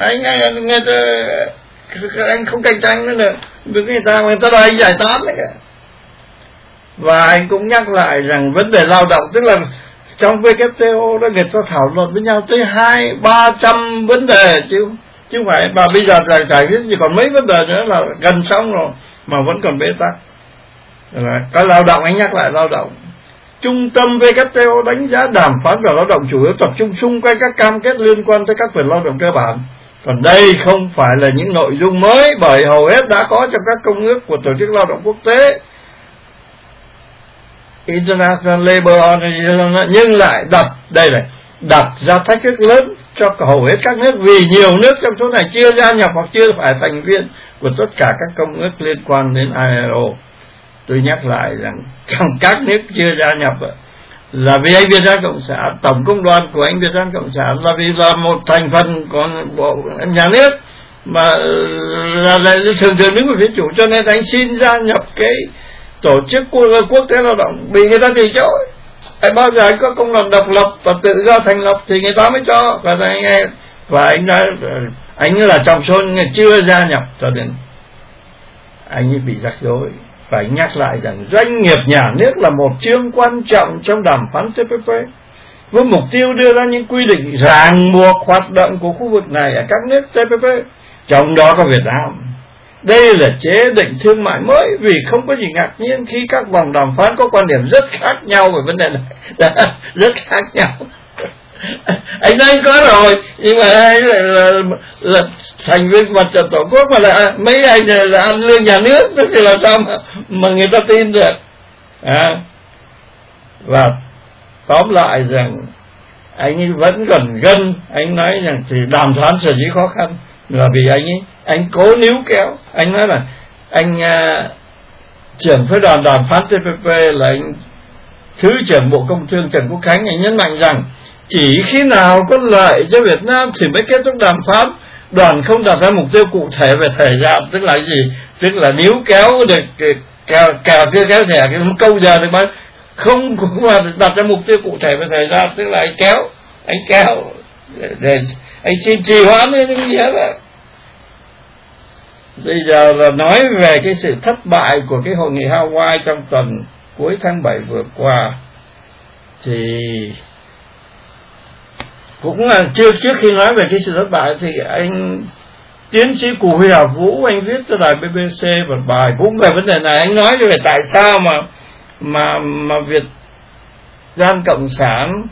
Anh không cạnh tranh nữa được, người ta đòi anh giải tán đấy cả. Và anh cũng nhắc lại rằng vấn đề lao động, tức là trong WTO đó người ta thảo luận với nhau tới 200-300 vấn đề chứ không phải. Và bây giờ giải quyết chỉ còn mấy vấn đề nữa là gần xong rồi mà vẫn còn bế tắc. Cái lao động, anh nhắc lại lao động. Trung tâm WTO đánh giá đàm phán về lao động chủ yếu tập trung xung quanh các cam kết liên quan tới các quyền lao động cơ bản. Còn đây không phải là những nội dung mới, bởi hầu hết đã có trong các công ước của Tổ chức Lao động Quốc tế, International Labour Organization, nhưng lại đặt ra thách thức lớn cho hầu hết các nước, vì nhiều nước trong số này chưa gia nhập hoặc chưa phải thành viên của tất cả các công ước liên quan đến ILO. Tôi nhắc lại rằng trong các nước chưa gia nhập là vì anh Việt Nam Cộng sản, tổng công đoàn của anh Việt Nam Cộng sản là vì là một thành phần của nhà nước mà là thường thường đứng về phía chủ, cho nên anh xin gia nhập cái tổ chức quốc tế lao động, bị người ta từ chối. Anh bao giờ anh có công đoàn độc lập và tự do thành lập thì người ta mới cho. Và anh là trong số người chưa gia nhập, cho nên anh ấy bị rắc rối. Và anh nhắc lại rằng doanh nghiệp nhà nước là một chương quan trọng trong đàm phán TPP, với mục tiêu đưa ra những quy định ràng buộc hoạt động của khu vực này ở các nước TPP, trong đó có Việt Nam. Đây là chế định thương mại mới, vì không có gì ngạc nhiên khi các vòng đàm phán có quan điểm rất khác nhau về vấn đề này. Rất khác nhau. Anh nói anh có rồi, nhưng mà anh là thành viên mặt trận tổ quốc, mà là mấy anh là ăn lương nhà nước, tức là sao mà người ta tin được. Và tóm lại rằng anh ấy vẫn còn gân. Anh nói rằng thì đàm phán sở dĩ khó khăn là vì anh cố níu kéo. Anh nói là anh trưởng phái đoàn đàm phán TPP là anh Thứ trưởng Bộ Công Thương Trần Quốc Khánh, anh nhấn mạnh rằng chỉ khi nào có lợi cho Việt Nam thì mới kết thúc đàm phán. Đoàn không đặt ra mục tiêu cụ thể về thời gian, tức là gì? Tức là níu kéo được kéo thẻ cái câu giờ được mà không đặt ra mục tiêu cụ thể về thời gian, tức là anh kéo để anh xin trì hoãn những gì hết. Bây giờ là nói về cái sự thất bại của cái hội nghị Hawaii trong tuần cuối tháng 7 vừa qua, thì cũng là trước khi nói về cái sự thất bại thì anh tiến sĩ Cù Huy Hà Vũ, anh viết cho đài BBC một bài cũng về vấn đề này. Anh nói về tại sao mà Việt Nam Cộng sản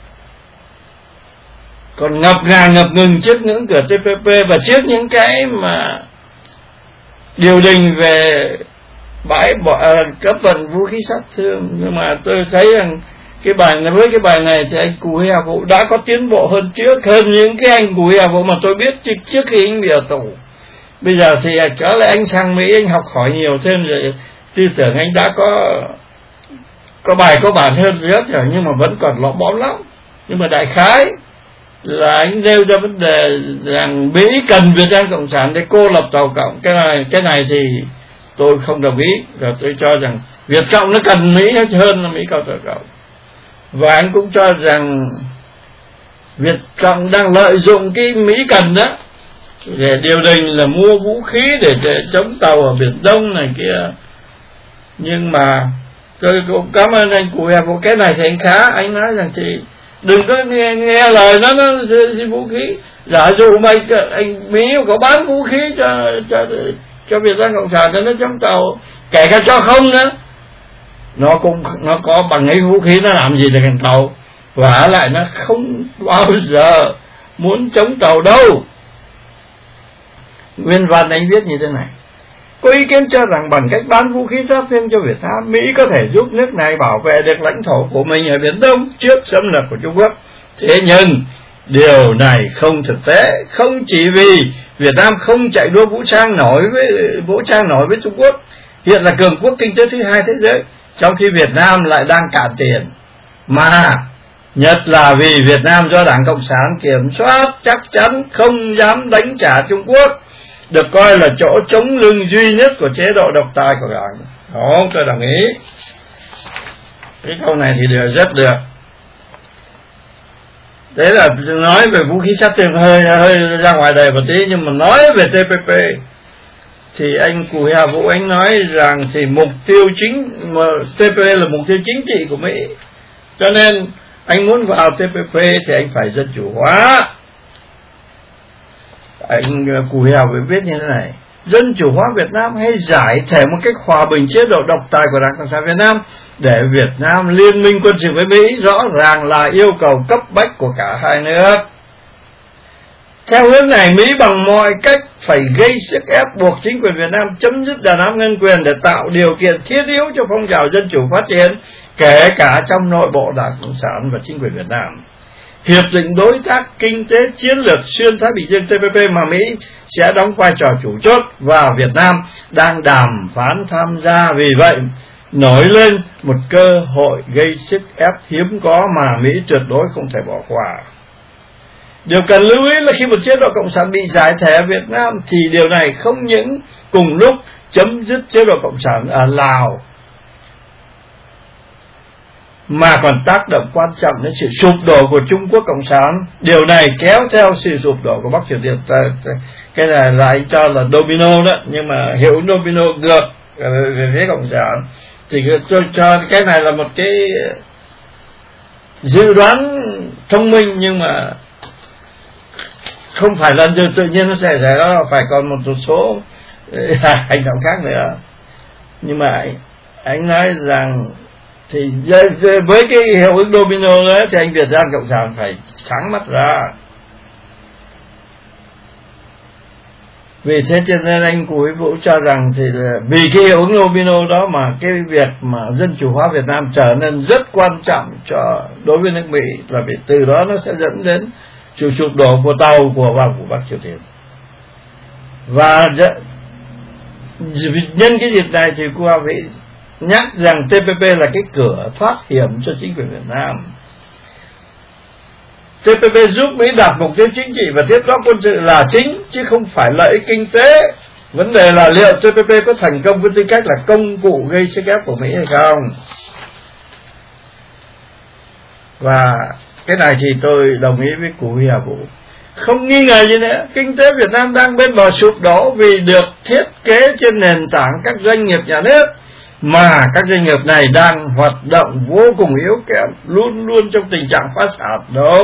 còn ngập ngừng trước ngưỡng cửa TPP và trước những cái mà điều đình về cấp vận vũ khí sát thương. Nhưng mà tôi thấy rằng với cái bài này thì anh Cù Huy Hà Vũ đã có tiến bộ hơn những cái anh Cù Huy Hà Vũ mà tôi biết trước khi anh bị ở tù. Bây giờ thì trở lại anh sang Mỹ, anh học hỏi nhiều thêm rồi, tư tưởng anh đã có bài có bản hơn rất rồi, nhưng mà vẫn còn lọ bõm lắm. Nhưng mà đại khái là anh nêu ra vấn đề rằng Mỹ cần Việt Nam Cộng sản để cô lập tàu cộng. Cái này thì tôi không đồng ý, và tôi cho rằng Việt Cộng nó cần Mỹ hơn là Mỹ cầu tàu cộng. Và anh cũng cho rằng Việt Cộng đang lợi dụng cái Mỹ cần đó để điều đình là mua vũ khí để chống tàu ở Biển Đông này kia. Nhưng mà tôi cũng cảm ơn anh Cù Hẹp một cái này thì anh khá. Anh nói rằng thì đừng có nghe lời nó vũ khí. Giả dụ mà anh Mỹ có bán vũ khí cho Việt Nam Cộng sản cho nó chống tàu, kể cả cho không nữa, nó có bằng ấy vũ khí nó làm gì được thằng tàu. Và lại nó không bao giờ muốn chống tàu đâu. Nguyên văn anh viết như thế này: có ý kiến cho rằng bằng cách bán vũ khí sát thương cho Việt Nam, Mỹ có thể giúp nước này bảo vệ được lãnh thổ của mình ở Biển Đông trước xâm lược của Trung Quốc. Thế nhưng điều này không thực tế, không chỉ vì Việt Nam không chạy đua vũ trang nổi với Trung Quốc, hiện là cường quốc kinh tế thứ hai thế giới, trong khi Việt Nam lại đang cạn tiền, mà nhất là vì Việt Nam do Đảng Cộng sản kiểm soát, chắc chắn không dám đánh trả Trung Quốc, được coi là chỗ chống lưng duy nhất của chế độ độc tài của Đảng. Đó, tôi đồng ý. Cái câu này thì rất được. Đấy là nói về vũ khí sát thương hơi ra ngoài đời một tí, nhưng mà nói về TPP thì anh Cù Hà Vũ anh nói rằng thì mục tiêu TPP là mục tiêu chính trị của Mỹ, cho nên Anh muốn vào TPP thì anh phải dân chủ hóa. Anh Cù Hèo phải viết như thế này: dân chủ hóa Việt Nam hay giải thể một cách hòa bình chế độ độc tài của Đảng Cộng sản Việt Nam để Việt Nam liên minh quân sự với Mỹ rõ ràng là yêu cầu cấp bách của cả hai nước. Theo hướng này, Mỹ bằng mọi cách phải gây sức ép buộc chính quyền Việt Nam chấm dứt đàn áp nhân quyền để tạo điều kiện thiết yếu cho phong trào dân chủ phát triển, kể cả trong nội bộ Đảng Cộng sản và chính quyền Việt Nam. Hiệp định đối tác kinh tế chiến lược xuyên Thái Bình Dương TPP mà Mỹ sẽ đóng vai trò chủ chốt và Việt Nam đang đàm phán tham gia, vì vậy nổi lên một cơ hội gây sức ép hiếm có mà Mỹ tuyệt đối không thể bỏ qua. Điều cần lưu ý là khi một chế độ cộng sản bị giải thể ở Việt Nam thì điều này không những cùng lúc chấm dứt chế độ cộng sản ở Lào mà còn tác động quan trọng đến sự sụp đổ của Trung Quốc Cộng sản. Điều này kéo theo sự sụp đổ của Bắc Triều Tiên. Cái này là anh cho là domino đó, nhưng mà hiệu domino ngược về phía Cộng sản. Thì tôi cho cái này là một cái dự đoán thông minh, nhưng mà không phải là tự nhiên nó sẽ xảy ra, phải còn một số hành động khác nữa. Nhưng mà anh nói rằng thì với cái hiệu ứng domino đó thì anh Việt Nam Cộng sản phải sáng mắt ra. Vì thế cho nên anh Cù Huy Vũ cho rằng thì vì cái hiệu ứng domino đó mà cái việc mà dân chủ hóa Việt Nam trở nên rất quan trọng cho đối với nước Mỹ, là vì từ đó nó sẽ dẫn đến sự sụp đổ của tàu của Bắc Triều Tiên. Và nhân cái dịp này thì cô Huy nhắc rằng TPP là cái cửa thoát hiểm cho chính quyền Việt Nam. TPP giúp Mỹ đạt mục tiêu chính trị và thiết giáp quân sự là chính, chứ không phải lợi ích kinh tế. Vấn đề là liệu TPP có thành công với tư cách là công cụ gây sức ép của Mỹ hay không. Và cái này thì tôi đồng ý với cụ Huy Vũ. Không nghi ngờ gì nữa, kinh tế Việt Nam đang bên bờ sụp đổ vì được thiết kế trên nền tảng các doanh nghiệp nhà nước, mà các doanh nghiệp này đang hoạt động vô cùng yếu kém, luôn luôn trong tình trạng phá sản đó.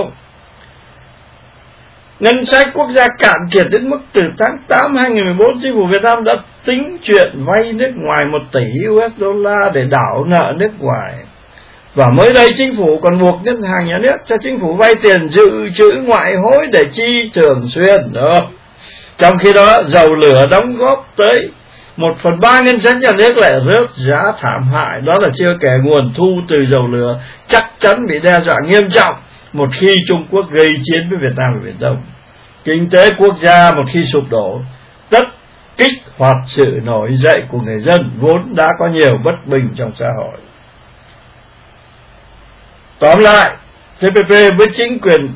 Ngân sách quốc gia cạn kiệt đến mức từ tháng 8 2014, chính phủ Việt Nam đã tính chuyện vay nước ngoài 1 tỷ USD để đảo nợ nước ngoài. Và mới đây chính phủ còn buộc ngân hàng nhà nước cho chính phủ vay tiền dự trữ ngoại hối để chi thường xuyên đó. Trong khi đó dầu lửa đóng góp tới 1/3 ngân sách nhà nước lại rớt giá thảm hại. Đó là chưa kể nguồn thu từ dầu lửa chắc chắn bị đe dọa nghiêm trọng một khi Trung Quốc gây chiến với Việt Nam ở Biển Đông. Kinh tế quốc gia một khi sụp đổ, tất kích hoạt sự nổi dậy của người dân vốn đã có nhiều bất bình trong xã hội. Tóm lại, TPP với chính quyền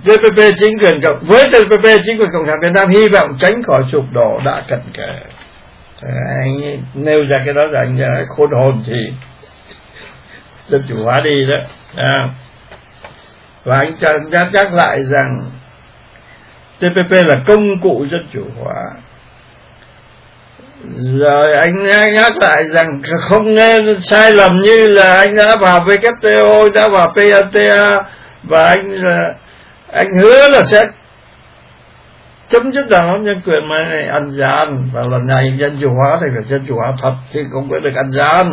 Cộng sản Việt Nam hy vọng tránh khỏi sụp đổ đã cận kề. Anh nêu ra cái đó là anh khôn hồn thì dân chủ hóa đi đó. Và anh nhắc lại rằng TPP là công cụ dân chủ hóa. Rồi anh nhắc lại rằng không nên sai lầm như là anh đã vào WTO, đã vào PNTA, và anh hứa là sẽ chấm dứt đàn áp nhân quyền mà này ăn gian, và lần này dân chủ hóa thì phải dân chủ hóa thật, chứ không có được ăn gian.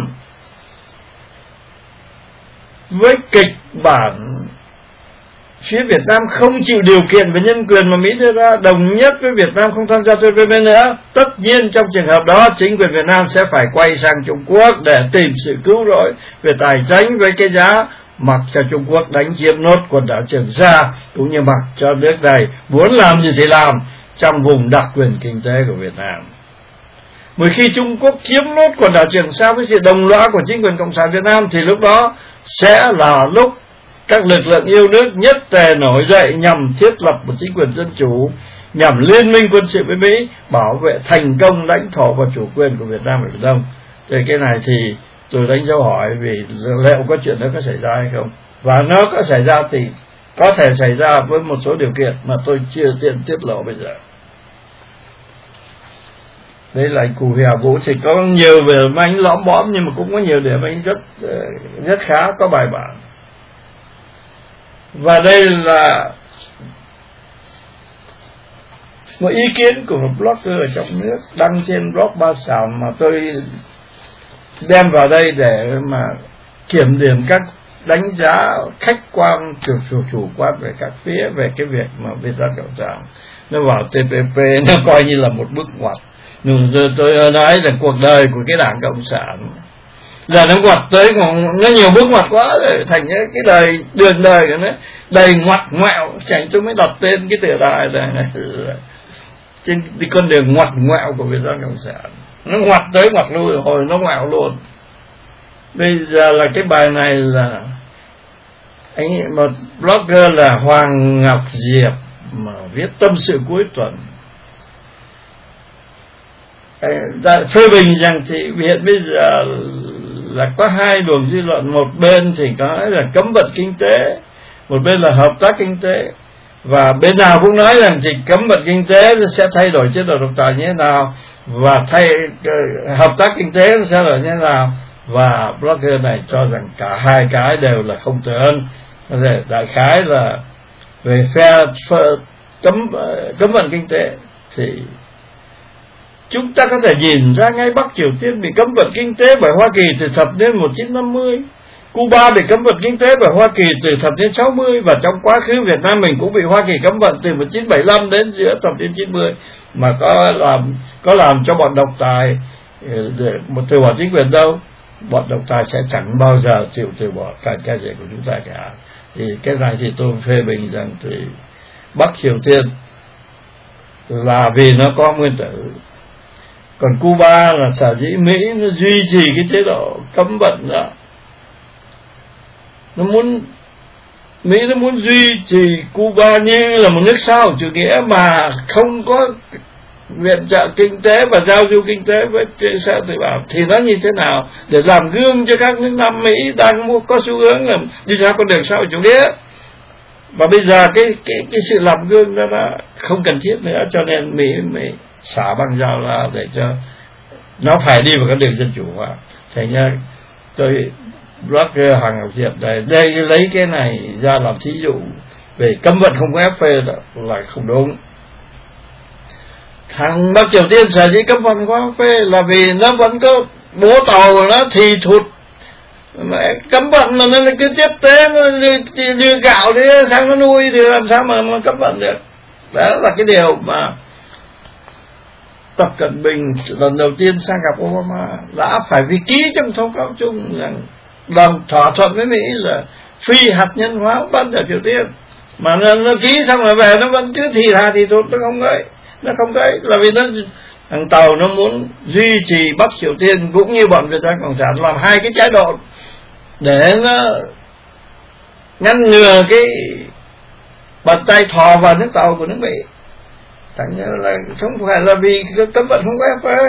Với kịch bản phía Việt Nam không chịu điều kiện về nhân quyền mà Mỹ đưa ra, đồng nhất với Việt Nam không tham gia TPP nữa, tất nhiên trong trường hợp đó chính quyền Việt Nam sẽ phải quay sang Trung Quốc để tìm sự cứu rỗi về tài chính với cái giá mặc cho Trung Quốc đánh chiếm nốt quần đảo Trường Sa, cũng như mặc cho nước này muốn làm gì thì làm trong vùng đặc quyền kinh tế của Việt Nam. Mỗi khi Trung Quốc chiếm nốt quần đảo Trường Sa với sự đồng lõa của chính quyền Cộng sản Việt Nam thì lúc đó sẽ là lúc các lực lượng yêu nước nhất tề nổi dậy nhằm thiết lập một chính quyền dân chủ, nhằm liên minh quân sự với Mỹ, bảo vệ thành công lãnh thổ và chủ quyền của Việt Nam ở Biển Đông. Thì cái này thì tôi đánh dấu hỏi, vì liệu có chuyện đó có xảy ra hay không, và nó có xảy ra thì có thể xảy ra với một số điều kiện mà tôi chưa tiện tiết lộ bây giờ. Đây là Cù Hèo Vũ, thì có nhiều về mà anh lõm bõm, nhưng mà cũng có nhiều điểm anh rất khá, có bài bản. Và đây là một ý kiến của một blogger ở trong nước đăng trên blog Ba Sào, mà tôi đem vào đây để mà kiểm điểm các đánh giá khách quan chủ quan về các phía về cái việc mà Việt Nam Cộng sản nó vào TPP, nó coi như là một bước ngoặt. Tôi nói là cuộc đời của cái Đảng Cộng sản là nó ngoặt tới, nó nhiều bước ngoặt quá rồi, thành cái đời đường đời của nó đầy ngoặt ngoẹo, chẳng tôi mới đặt tên cái tựa đài này trên đi con đường ngoặt ngoẹo của Việt Nam Cộng sản. Nó ngoặt tới ngoặt lui, hồi nó ngoẹo luôn. Bây giờ là cái bài này là một blogger là Hoàng Ngọc Diệp mà viết tâm sự cuối tuần, đã phê bình rằng thì hiện bây giờ là có hai luồng dư luận, một bên thì nói là cấm vận kinh tế, một bên là hợp tác kinh tế, và bên nào cũng nói rằng thì cấm vận kinh tế sẽ thay đổi chế độ độc tài như thế nào, và hợp tác kinh tế sẽ là như thế nào. Và blogger này cho rằng cả hai cái đều là không tưởng. Đại khái là về phe cấm vận kinh tế thì chúng ta có thể nhìn ra ngay Bắc Triều Tiên bị cấm vận kinh tế bởi Hoa Kỳ từ thập niên 1950, Cuba bị cấm vận kinh tế bởi Hoa Kỳ từ thập niên 60, và trong quá khứ Việt Nam mình cũng bị Hoa Kỳ cấm vận từ 1975 đến giữa thập niên 90, mà có làm cho bọn độc tài từ bỏ chính quyền đâu. Bọn độc tài sẽ chẳng bao giờ chịu từ bỏ cái gì của chúng ta cả. Thì cái này thì tôi phê bình rằng thì Bắc Triều Tiên là vì nó có nguyên tử, còn Cuba là sở dĩ Mỹ nó duy trì cái chế độ cấm vận đó, Mỹ nó muốn duy trì Cuba như là một nước xã hội chủ nghĩa mà không có viện trợ kinh tế và giao du kinh tế với xã tự bảo, thì nó như thế nào để làm gương cho các nước Nam Mỹ đang có xu hướng là đi theo con đường xã hội chủ nghĩa. Và bây giờ cái sự làm gương đó là không cần thiết nữa, cho nên Mỹ xả băng dao ra để cho nó phải đi vào con đường dân chủ hóa. Thành ra tôi blogger Hoàng Ngọc Diệp đây lấy cái này ra làm thí dụ về cấm vận không có FP là không đúng. Thằng Bắc Triều Tiên sở dĩ cấm vận không có FP là vì nó vẫn có bố tàu của nó thì thụt, cấm vận mà nó cứ tiếp tế, nó đưa gạo đi sang nó nuôi thì làm sao mà cấm vận được. Đó là cái điều mà Tập Cận Bình lần đầu tiên sang gặp Obama đã phải vì ký trong thông cáo chung rằng đồng thỏa thuận với Mỹ là phi hạt nhân hóa bán đảo Triều Tiên, mà nó ký xong rồi về nó vẫn cứ thì thụt, nó không gãy là vì thằng Tàu nó muốn duy trì Bắc Triều Tiên cũng như bọn Việt Nam Cộng sản làm hai cái chế độ để nó ngăn ngừa cái bàn tay thò vào nước Tàu của nước Mỹ. Thành ra là không phải là vì cấm vận không có FTA.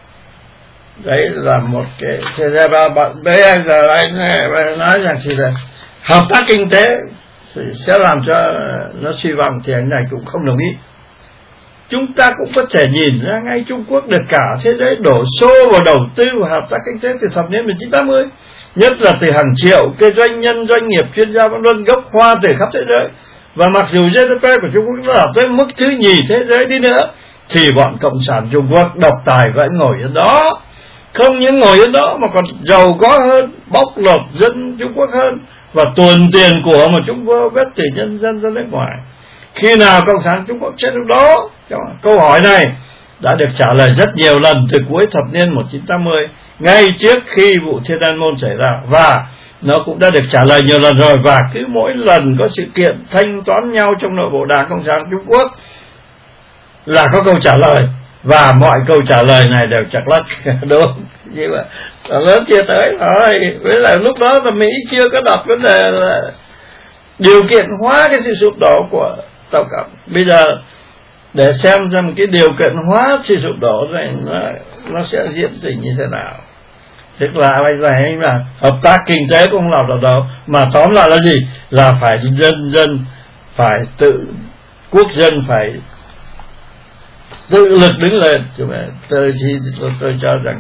Đấy là một cái thế ra bạn bây giờ anh nói rằng thì là hợp tác kinh tế thì sẽ làm cho nó suy vong, thì anh này cũng không đồng ý. Chúng ta cũng có thể nhìn ra ngay Trung Quốc được cả thế giới đổ xô vào đầu tư và hợp tác kinh tế từ thập niên 1980, nhất là từ hàng triệu cái doanh nhân, doanh nghiệp, chuyên gia v.v. gốc Hoa từ khắp thế giới. Và mặc dù GDP của Trung Quốc đã tới mức thứ nhì thế giới đi nữa, thì bọn Cộng sản Trung Quốc độc tài vẫn ngồi ở đó. Không những ngồi ở đó mà còn giàu có hơn, bóc lột dân Trung Quốc hơn, và tuồn tiền của mà Trung Quốc vét từ nhân dân ra nước ngoài. Khi nào Cộng sản Trung Quốc chết lúc đó? Câu hỏi này đã được trả lời rất nhiều lần từ cuối thập niên 1980, ngay trước khi vụ Thiên An Môn xảy ra, và nó cũng đã được trả lời nhiều lần rồi. Và cứ mỗi lần có sự kiện thanh toán nhau trong nội bộ Đảng Cộng sản Trung Quốc là có câu trả lời, và mọi câu trả lời này đều chặt lắc đúng. Như vậy lớn chưa tới thôi. Với lại lúc đó là Mỹ chưa có đặt vấn đề là điều kiện hóa cái sự sụp đổ của Tàu Cộng. Bây giờ để xem cái điều kiện hóa sự sụp đổ này nó sẽ diễn trình như thế nào. Tức là bây giờ là hợp tác kinh tế cũng không làm được đâu, mà tóm lại là gì? Là phải dân phải quốc dân phải tự lực đứng lên. Tôi cho rằng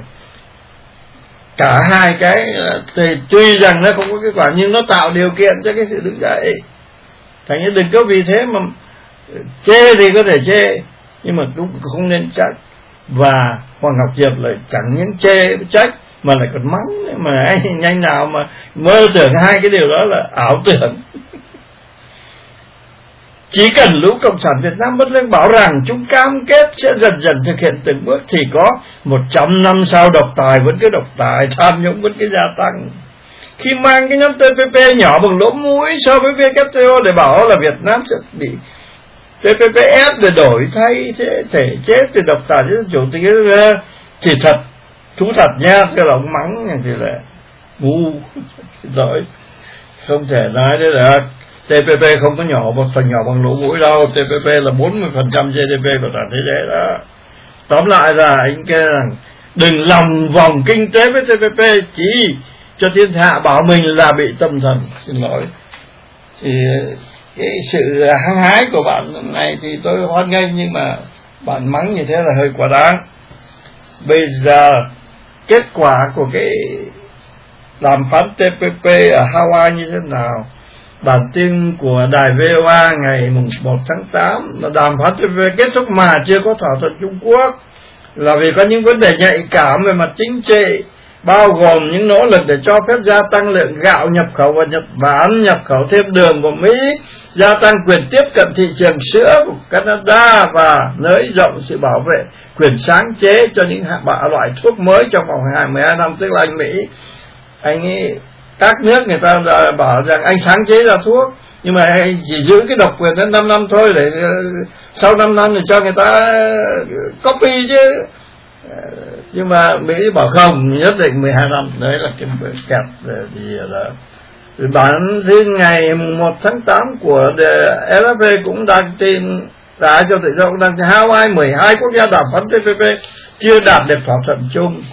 cả hai cái thì tuy rằng nó không có kết quả nhưng nó tạo điều kiện cho cái sự đứng dậy. Thành ra đừng có vì thế mà chê thì có thể chê, nhưng mà cũng không nên trách. Và Hoàng Ngọc Diệp lại chẳng những chê trách mà lại còn mắng, mà anh nhanh nào mà mơ tưởng hai cái điều đó là ảo tưởng. Chỉ cần lũ Cộng sản Việt Nam bất lên bảo rằng chúng cam kết sẽ dần dần thực hiện từng bước, thì có 100 năm sau độc tài vẫn cứ độc tài, tham nhũng vẫn cứ gia tăng. Khi mang cái nhóm TPP nhỏ bằng lỗ mũi so với WTO để bảo là Việt Nam sẽ bị TPP ép để đổi thay thể chế từ độc tài đến chủ thì thật, thú thật nha, cái lòng mắng thì là ngu rồi, không thể nói đấy là TPP không có nhỏ bằng lỗ mũi đâu. TPP là 40% GDP của toàn thế giới đó. Tóm lại là anh kêu rằng đừng lòng vòng kinh tế với TPP chỉ cho thiên hạ bảo mình là bị tâm thần. Xin lỗi. Thì cái sự hăng hái của bạn này thì tôi hoan nghênh, nhưng mà bạn mắng như thế là hơi quá đáng. Bây giờ kết quả của cái đàm phán TPP ở Hawaii như thế nào? Bản tin của đài VOA ngày 1 tháng 8 là đàm phán TPP kết thúc mà chưa có thỏa thuận Trung Quốc, là vì có những vấn đề nhạy cảm về mặt chính trị, bao gồm những nỗ lực để cho phép gia tăng lượng gạo nhập khẩu vào Nhật Bản, nhập khẩu thêm đường của Mỹ, gia tăng quyền tiếp cận thị trường sữa của Canada và nới rộng sự bảo vệ quyền sáng chế cho những loại thuốc mới trong vòng 12 năm. Tức là anh Mỹ, anh ấy, các nước người ta bảo rằng anh sáng chế ra thuốc, nhưng mà anh chỉ giữ cái độc quyền đến 5 năm thôi, để sau 5 năm thì cho người ta copy chứ. Nhưng mà Mỹ bảo không, nhất định 12 năm. Đấy là cái kẹp gì là bản tin ngày 1 tháng 8 của RFA cũng đăng tin đã cho tự do, cũng đăng Hawaii 12 quốc gia đàm phán TPP chưa đạt được thỏa thuận chung.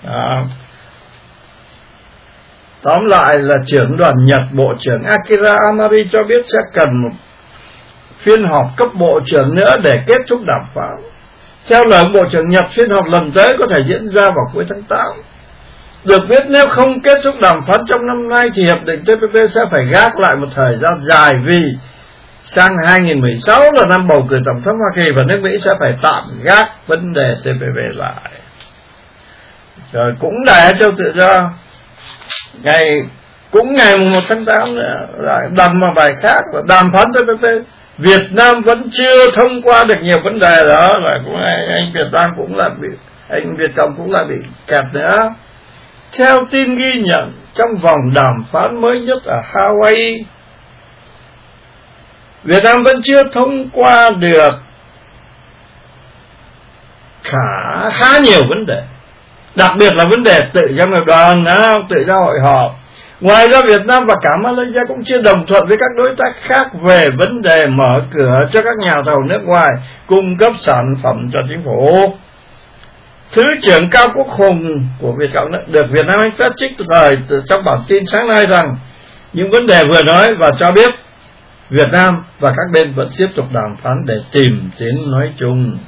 Tóm lại là trưởng đoàn Nhật, Bộ trưởng Akira Amari cho biết sẽ cần một phiên họp cấp bộ trưởng nữa để kết thúc đàm phán. Theo lời Bộ trưởng Nhật, phiên họp lần tới có thể diễn ra vào cuối tháng 8. Được biết nếu không kết thúc đàm phán trong năm nay thì hiệp định TPP sẽ phải gác lại một thời gian dài, vì sang 2016 là năm bầu cử tổng thống Hoa Kỳ và nước Mỹ sẽ phải tạm gác vấn đề TPP lại. Rồi cũng để cho tự do ngày 1 tháng 8 lại đăng một bài khác là đàm phán TPP Việt Nam vẫn chưa thông qua được nhiều vấn đề đó, rồi cũng anh Việt Nam cũng là bị, anh Việt Cộng cũng là bị kẹt nữa. Theo tin ghi nhận, trong vòng đàm phán mới nhất ở Hawaii, Việt Nam vẫn chưa thông qua được khá nhiều vấn đề, đặc biệt là vấn đề tự do nghiệp đoàn, tự do hội họp. Ngoài ra Việt Nam và cả Malaysia cũng chưa đồng thuận với các đối tác khác về vấn đề mở cửa cho các nhà thầu nước ngoài cung cấp sản phẩm cho chính phủ. Thứ trưởng Cao Quốc Hùng của Việt Cộng được Việt Nam Anh phát trích trong bản tin sáng nay rằng những vấn đề vừa nói, và cho biết Việt Nam và các bên vẫn tiếp tục đàm phán để tìm tiếng nói chung.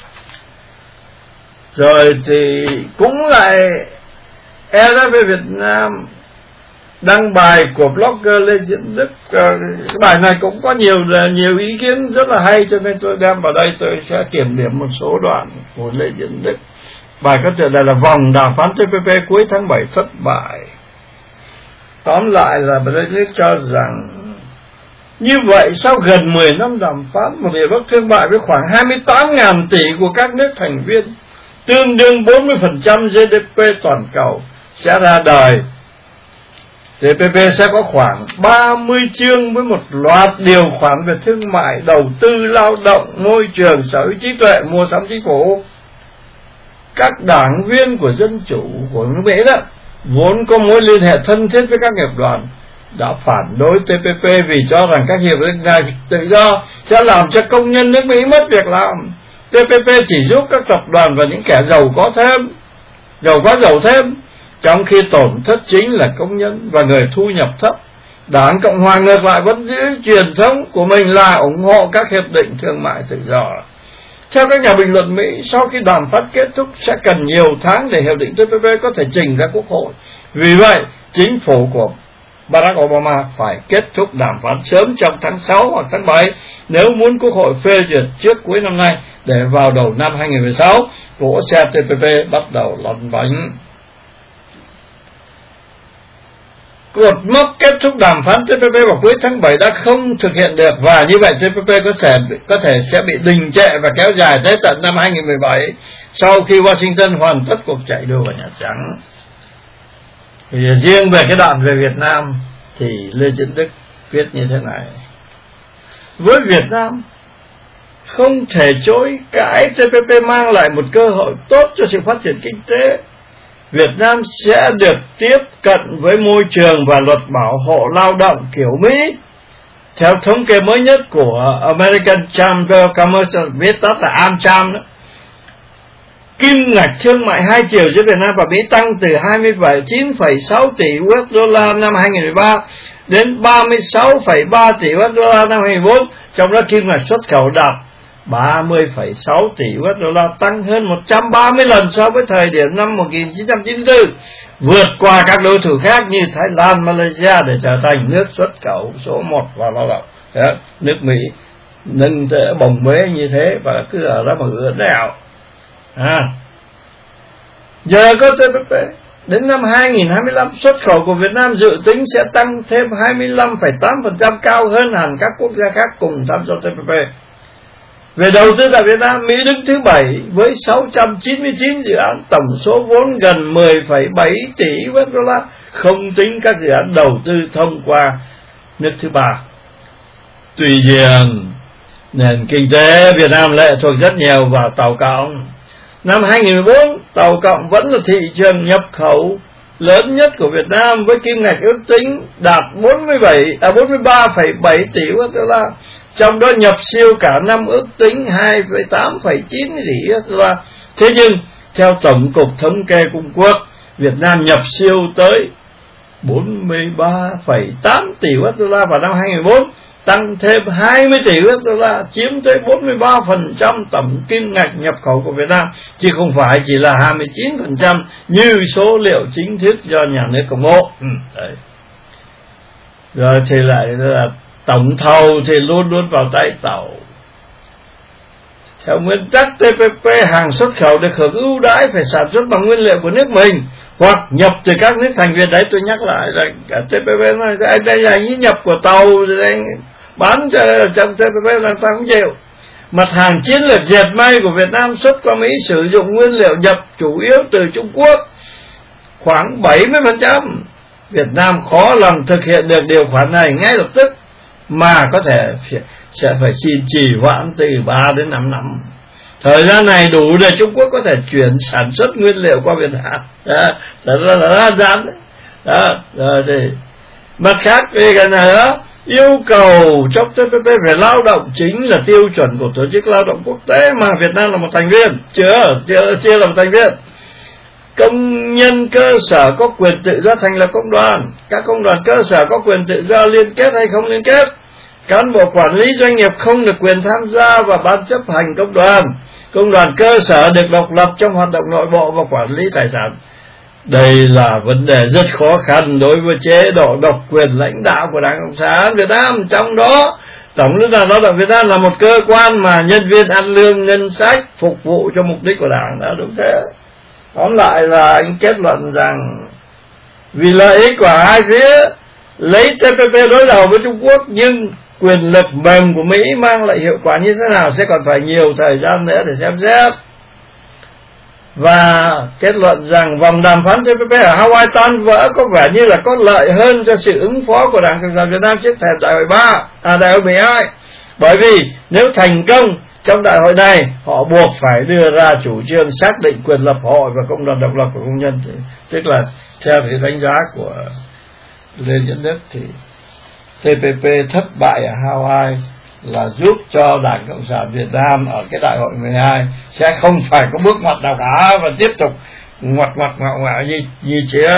Rồi thì cũng lại RFA Việt Nam đăng bài của blogger Lê Diễn Đức. Cái bài này cũng có nhiều ý kiến rất là hay, cho nên tôi đem vào đây, tôi sẽ kiểm điểm một số đoạn của Lê Diễn Đức. Bài có tựa đề là vòng đàm phán TPP cuối tháng 7 thất bại. Tóm lại là Lê Diễn Đức cho rằng như vậy sau gần 10 năm đàm phán, một hiệp ước thương mại với khoảng 28.000 tỷ của các nước thành viên, tương đương 40% GDP toàn cầu sẽ ra đời. TPP sẽ có khoảng 30 chương với một loạt điều khoản về thương mại, đầu tư, lao động, môi trường, sở hữu trí tuệ, mua sắm chính phủ. Các đảng viên của Dân Chủ của nước Mỹ đó vốn có mối liên hệ thân thiết với các nghiệp đoàn đã phản đối TPP vì cho rằng các hiệp định này tự do sẽ làm cho công nhân nước Mỹ mất việc làm. TPP chỉ giúp các tập đoàn và những kẻ giàu có thêm, trong khi tổn thất chính là công nhân và người thu nhập thấp. Đảng Cộng hòa ngược lại vẫn giữ truyền thống của mình là ủng hộ các hiệp định thương mại tự do. Theo các nhà bình luận Mỹ, sau khi đàm phán kết thúc sẽ cần nhiều tháng để hiệp định TPP có thể trình ra Quốc hội. Vì vậy, chính phủ của Barack Obama phải kết thúc đàm phán sớm trong tháng 6 hoặc tháng 7 nếu muốn Quốc hội phê duyệt trước cuối năm nay để vào đầu năm 2016 cỗ xe TPP bắt đầu lăn bánh. Cột mốc kết thúc đàm phán TPP vào cuối tháng 7 đã không thực hiện được, và như vậy TPP có thể sẽ bị đình trệ và kéo dài tới tận năm 2017 sau khi Washington hoàn tất cuộc chạy đua vào Nhà Trắng. Thì riêng về cái đoạn về Việt Nam thì Lê Chiến Đức viết như thế này: với Việt Nam không thể chối cãi TPP mang lại một cơ hội tốt cho sự phát triển kinh tế. Việt Nam sẽ được tiếp cận với môi trường và luật bảo hộ lao động kiểu Mỹ. Theo thống kê mới nhất của American Chamber of Commerce, viết tắt là AmCham đó, kim ngạch thương mại hai chiều giữa Việt Nam và Mỹ tăng từ 29,6 tỷ USD năm 2013 đến 36,3 tỷ USD năm 2014, trong đó kim ngạch xuất khẩu đạt 30,6 tỷ USD, tăng hơn 130 lần so với thời điểm năm 1994, vượt qua các đối thủ khác như Thái Lan, Malaysia để trở thành nước xuất khẩu số 1 vào lao động. Nước Mỹ nâng bồng bế như thế và cứ ở đó mà ưỡn đèo. Giờ có TPP, đến năm 2025 xuất khẩu của Việt Nam dự tính sẽ tăng thêm 25,8%, cao hơn hẳn các quốc gia khác cùng tham gia TPP. Về đầu tư tại Việt Nam, Mỹ đứng thứ 7 với 699 dự án, tổng số vốn gần 10,7 tỷ USD, không tính các dự án đầu tư thông qua nước thứ 3. Tuy nhiên, nền kinh tế Việt Nam lệ thuộc rất nhiều vào tàu cộng. Năm 2014, tàu cộng vẫn là thị trường nhập khẩu lớn nhất của Việt Nam với kim ngạch ước tính đạt 43,7 tỷ USD, trong đó nhập siêu cả năm ước tính 28,9 tỷ USD. Thế nhưng theo Tổng cục Thống kê Trung Quốc, Việt Nam nhập siêu tới 43,8 tỷ USD vào năm 2014, tăng thêm 20 tỷ USD, chiếm tới 43% tổng kim ngạch nhập khẩu của Việt Nam, chứ không phải chỉ là 29% như số liệu chính thức do nhà nước công bố. Rồi thì lại là tổng thầu thì luôn luôn vào tay tàu. Theo nguyên tắc TPP, hàng xuất khẩu được hưởng ưu đãi phải sản xuất bằng nguyên liệu của nước mình hoặc nhập từ các nước thành viên. Đấy, tôi nhắc lại là cả TPP nói anh đây là ý nhập của tàu thì anh bán cho trong TPP là ta không chịu. Mặt hàng chiến lược dệt may của Việt Nam xuất qua Mỹ sử dụng nguyên liệu nhập chủ yếu từ Trung Quốc khoảng 70%. Việt Nam khó lòng thực hiện được điều khoản này ngay lập tức, mà có thể sẽ phải xin trì hoãn từ 3 đến 5 năm. Thời gian này đủ để Trung Quốc có thể chuyển sản xuất nguyên liệu qua Việt Nam. Đó dán đó. Rồi thì mặt khác về cái này đó, yêu cầu trong TPP về lao động chính là tiêu chuẩn của Tổ chức Lao động Quốc tế mà Việt Nam là một thành viên, chưa là một thành viên. Công nhân cơ sở có quyền tự do thành lập công đoàn. Các công đoàn cơ sở có quyền tự do liên kết hay không liên kết. Cán bộ quản lý doanh nghiệp không được quyền tham gia vào ban chấp hành công đoàn. Công đoàn cơ sở được độc lập trong hoạt động nội bộ và quản lý tài sản. Đây là vấn đề rất khó khăn đối với chế độ độc quyền lãnh đạo của Đảng Cộng sản Việt Nam. Trong đó, Tổng Liên đoàn Lao động Việt Nam là một cơ quan mà nhân viên ăn lương ngân sách phục vụ cho mục đích của Đảng. Đó, đúng thế. Tóm lại là anh kết luận rằng vì lợi ích của hai phía lấy TPP đối đầu với Trung Quốc, nhưng quyền lực mềm của Mỹ mang lại hiệu quả như thế nào sẽ còn phải nhiều thời gian nữa để xem xét. Và kết luận rằng vòng đàm phán TPP ở Hawaii tan vỡ có vẻ như là có lợi hơn cho sự ứng phó của Đảng Cộng sản Việt Nam trước thềm đại hội 12. Bởi vì nếu thành công trong đại hội này, họ buộc phải đưa ra chủ trương xác định quyền lập hội và công đoàn độc lập của công nhân. Tức là theo cái đánh giá của Lê Diễn Đức thì TPP thất bại ở Hawaii là giúp cho Đảng Cộng sản Việt Nam ở cái đại hội 12 sẽ không phải có bước ngoặt nào cả và tiếp tục ngoặt như trước.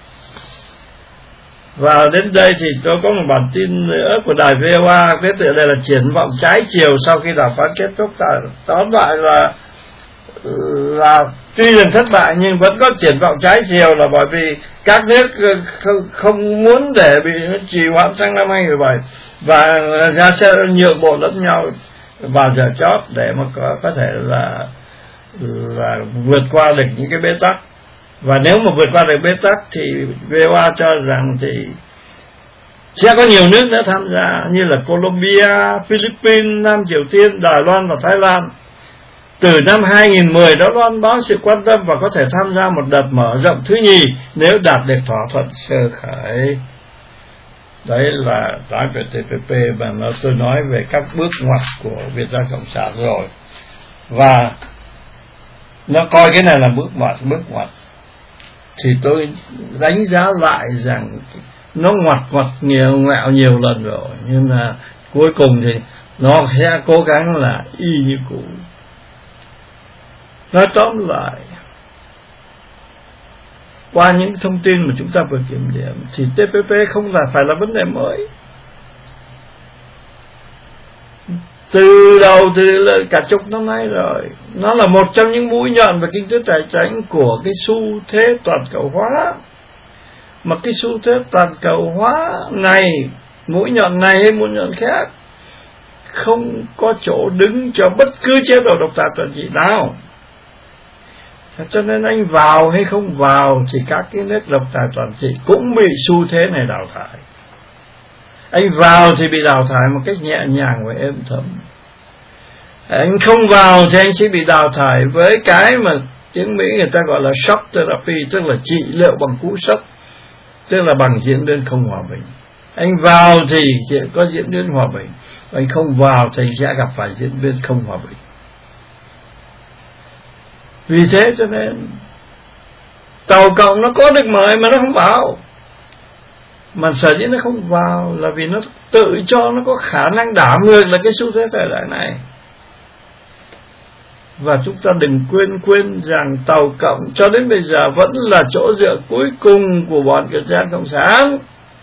Và đến đây thì tôi có một bản tin nữa của đài VOA, cái tựa đề là triển vọng trái chiều sau khi đàm phán kết thúc. Tóm lại là tuy rằng thất bại nhưng vẫn có triển vọng trái chiều, là bởi vì các nước không muốn để bị trì hoãn sang năm 2017 và ra sẽ nhượng bộ lẫn nhau vào giờ chót để mà có thể là vượt qua được những cái bế tắc. Và nếu mà vượt qua được bế tắc thì VOA cho rằng thì sẽ có nhiều nước nữa tham gia, như là Colombia, Philippines, Nam Triều Tiên, Đài Loan và Thái Lan. Từ năm 2010 đã loan báo sự quan tâm và có thể tham gia một đợt mở rộng thứ nhì nếu đạt được thỏa thuận sơ khởi. Đấy là nói về TPP mà tôi nói về các bước ngoặt của Việt Nam Cộng sản rồi. Và nó coi cái này là bước ngoặt. Thì tôi đánh giá lại rằng nó ngoặt nhiều lần rồi, nhưng là cuối cùng thì nó sẽ cố gắng là y như cũ. Nói tóm lại, qua những thông tin mà chúng ta vừa kiểm điểm thì TPP không phải là vấn đề mới. Từ đầu từ cả chục năm nay rồi, nó là một trong những mũi nhọn về kinh tế tài chính của cái xu thế toàn cầu hóa. Mà cái xu thế toàn cầu hóa này, mũi nhọn này hay mũi nhọn khác, không có chỗ đứng cho bất cứ chế độ độc tài toàn trị nào. Cho nên anh vào hay không vào thì các cái nước độc tài toàn trị cũng bị xu thế này đào thải. Anh vào thì bị đào thải một cách nhẹ nhàng và êm thấm. Anh không vào thì anh sẽ bị đào thải với cái mà tiếng Mỹ người ta gọi là shock therapy, tức là trị liệu bằng cú sốc, tức là bằng diễn biến không hòa bình. Anh vào thì sẽ có diễn biến hòa bình, anh không vào thì anh sẽ gặp phải diễn biến không hòa bình. Vì thế cho nên Tàu Cộng nó có được mời mà nó không vào. Mà sở dĩ nó không vào là vì nó tự cho nó có khả năng đảo ngược là cái xu thế thời đại này. Và chúng ta đừng quên rằng Tàu Cộng cho đến bây giờ vẫn là chỗ dựa cuối cùng của bọn Việt Nam Cộng sản.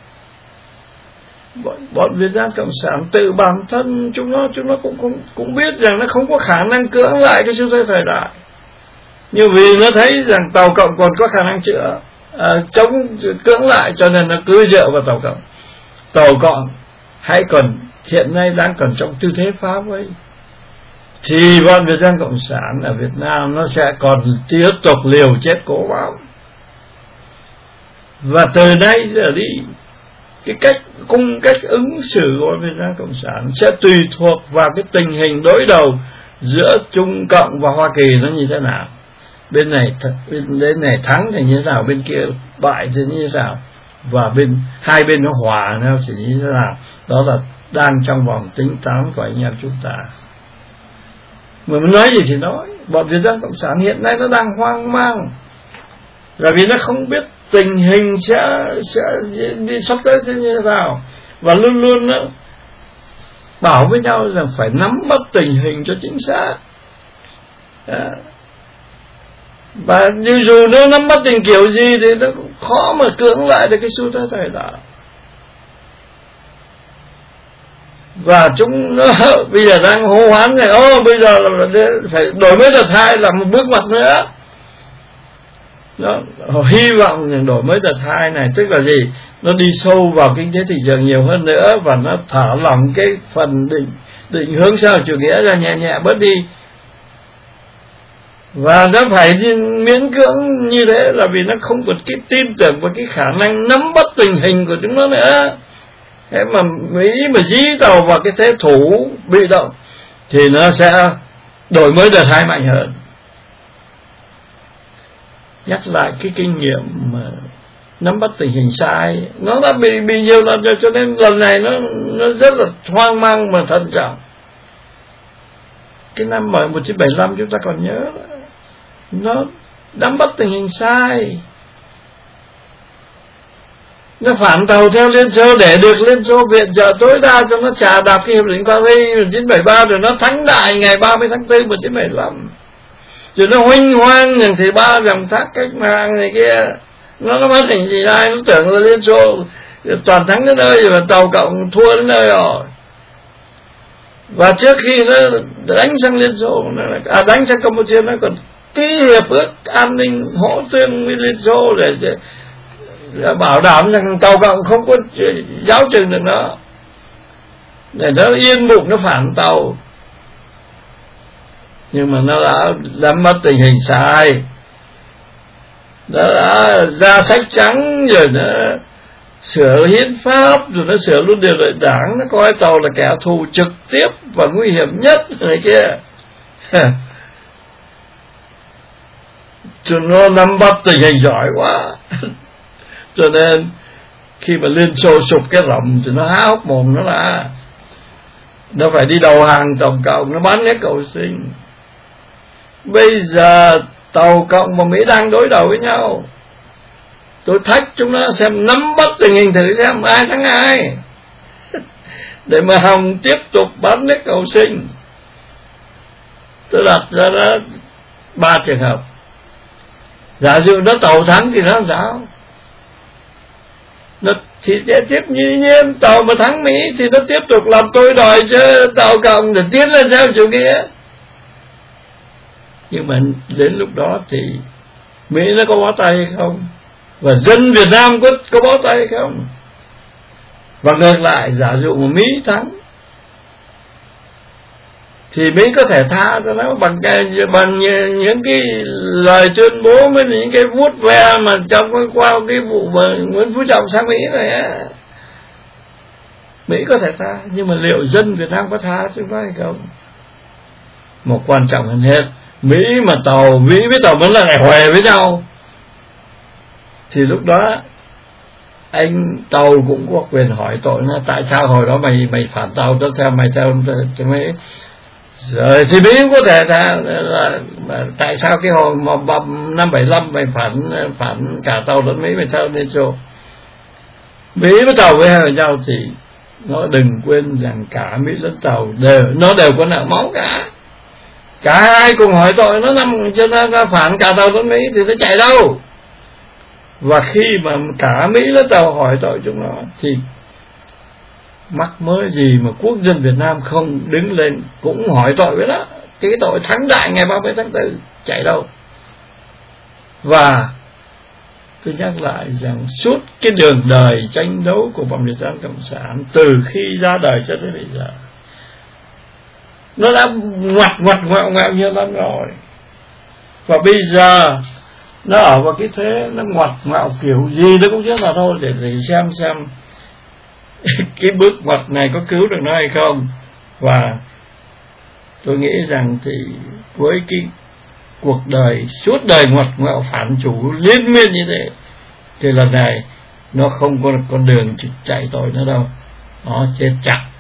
Bọn Việt Nam Cộng sản tự bản thân chúng nó cũng biết rằng nó không có khả năng cưỡng lại cái xu thế thời đại. Nhưng vì nó thấy rằng Tàu Cộng còn có khả năng chống cưỡng lại, cho nên nó cứ dựa vào Tàu Cộng. Tàu Cộng hãy còn hiện nay đang còn trong tư thế phá vây, thì bọn Việt Nam Cộng sản ở Việt Nam nó sẽ còn tiếp tục liều chết cố bám. Và từ nay giờ đi, cái cách ứng xử của Việt Nam Cộng sản sẽ tùy thuộc vào cái tình hình đối đầu giữa Trung Cộng và Hoa Kỳ nó như thế nào. Bên này thắng thì như thế nào, bên kia bại thì như thế nào, và hai bên nó hòa nhau thì như thế nào. Đó là đang trong vòng tính toán của anh em chúng ta. Mà mình nói gì thì nói, bọn Việt Nam Cộng sản hiện nay nó đang hoang mang, là vì nó không biết tình hình sẽ đi sắp tới thế như thế nào, và luôn luôn nó bảo với nhau rằng phải nắm bắt tình hình cho chính xác. Và dù nó nắm bắt tình kiểu gì thì nó cũng khó mà cưỡng lại được cái xu thế thời đại. Và chúng nó bây giờ đang hô hoán rằng bây giờ là phải đổi mới đợt 2 là một bước ngoặt nữa. Họ hy vọng rằng đổi mới đợt 2 này tức là gì? Nó đi sâu vào kinh tế thị trường nhiều hơn nữa, và nó thả lỏng cái phần định hướng xã hội chủ nghĩa ra nhẹ bớt đi. Và nó phải miễn cưỡng như thế là vì nó không có cái tin tưởng và cái khả năng nắm bắt tình hình của chúng nó nữa. Thế mà Mỹ mà dí tàu vào cái thế thủ bị động thì nó sẽ đổi mới đợt 2 mạnh hơn. Nhắc lại cái kinh nghiệm mà nắm bắt tình hình sai, nó đã bị nhiều lần rồi, cho nên lần này nó rất là hoang mang mà thận trọng. Cái năm 1975 chúng ta còn nhớ, nó nắm bắt tình hình sai, nó phản tàu theo Liên Xô để được Liên Xô viện trợ tối đa cho nó trả đạp cái hiệp định Paris 1973, rồi nó thắng đại ngày 30 tháng 4 1975, rồi nó huênh hoang rằng thì 3 dòng thác cách mạng này kia, nó phát hình gì ai nó tưởng là Liên Xô toàn thắng đến nơi rồi, mà Tàu Cộng thua đến nơi rồi. Và trước khi nó đánh sang Liên Xô, đánh sang Campuchia, nó còn ký hiệp ước an ninh hỗ tương với Liên Xô để bảo đảm rằng Tàu Cộng không có giáo trừng được nó, để nó yên bụng nó phản Tàu. Nhưng mà nó đã nắm bắt tình hình sai, nó đã ra sách trắng, rồi nó sửa hiến pháp, rồi nó sửa luôn điều lệ đảng, nó coi Tàu là kẻ thù trực tiếp và nguy hiểm nhất này kia. Cho nó nắm bắt tình hình giỏi quá. Cho nên khi mà Liên Xô sụp cái rộng thì nó há hốc mồm, nó phải đi đầu hàng Tổng Cộng, nó bán hết cầu sinh. Bây giờ Tàu Cộng và Mỹ đang đối đầu với nhau. Tôi thách chúng nó xem, nắm bắt tình hình thử xem ai thắng ai, để mà Hồng tiếp tục bán hết cầu sinh. Tôi đặt ra đó 3 trường hợp. Giả dụ nó Tàu thắng thì nó làm sao? Nó thì sẽ tiếp nhiên Tàu mà thắng Mỹ thì nó tiếp tục làm tôi đòi cho Tàu Cộng để tiến lên theo chủ nghĩa. Nhưng mà đến lúc đó thì Mỹ nó có bó tay hay không, và dân Việt Nam có bó tay hay không? Và ngược lại, giả dụ mà Mỹ thắng thì Mỹ có thể tha cho nó bằng những cái lời tuyên bố với những cái vuốt ve mà trong qua cái vụ mà Nguyễn Phú Trọng sang Mỹ này á. Mỹ có thể tha, nhưng mà liệu dân Việt Nam có tha chúng nó hay không? Một quan trọng hơn hết, Mỹ với Tàu vẫn là lại hòa với nhau, thì lúc đó anh Tàu cũng có quyền hỏi tội nó, tại sao hồi đó mày phản Tàu, tôi theo mày theo Mỹ. Rồi thì Mỹ cũng có thể là tại sao cái hồi mà năm 75 mày phản cả Tàu lẫn Mỹ, mày theo Liên Xô. Mỹ với Tàu với hai nhau thì nó đừng quên rằng cả Mỹ lẫn Tàu đều có nợ máu cả hai cùng hỏi tội nó, nằm cho nó phản cả Tàu lẫn Mỹ thì nó chạy đâu. Và khi mà cả Mỹ lẫn Tàu hỏi tội chúng nó thì mắc mớ gì mà quốc dân Việt Nam không đứng lên cũng hỏi tội với nó, cái tội thắng đại ngày 30 tháng 4 chạy đâu. Và tôi nhắc lại rằng suốt cái đường đời tranh đấu của bọn Việt Nam Cộng sản từ khi ra đời cho tới bây giờ, nó đã ngoặt ngoẹo nhiều lắm rồi. Và bây giờ nó ở vào cái thế nó ngoặt ngoẹo kiểu gì nó cũng chết là thôi, để xem cái bước ngoặt này có cứu được nó hay không. Và tôi nghĩ rằng thì với cái cuộc đời suốt đời ngoặt ngoẹo phản chủ liên miên như thế thì lần này nó không có con đường chạy tội nữa đâu, nó chết chắc.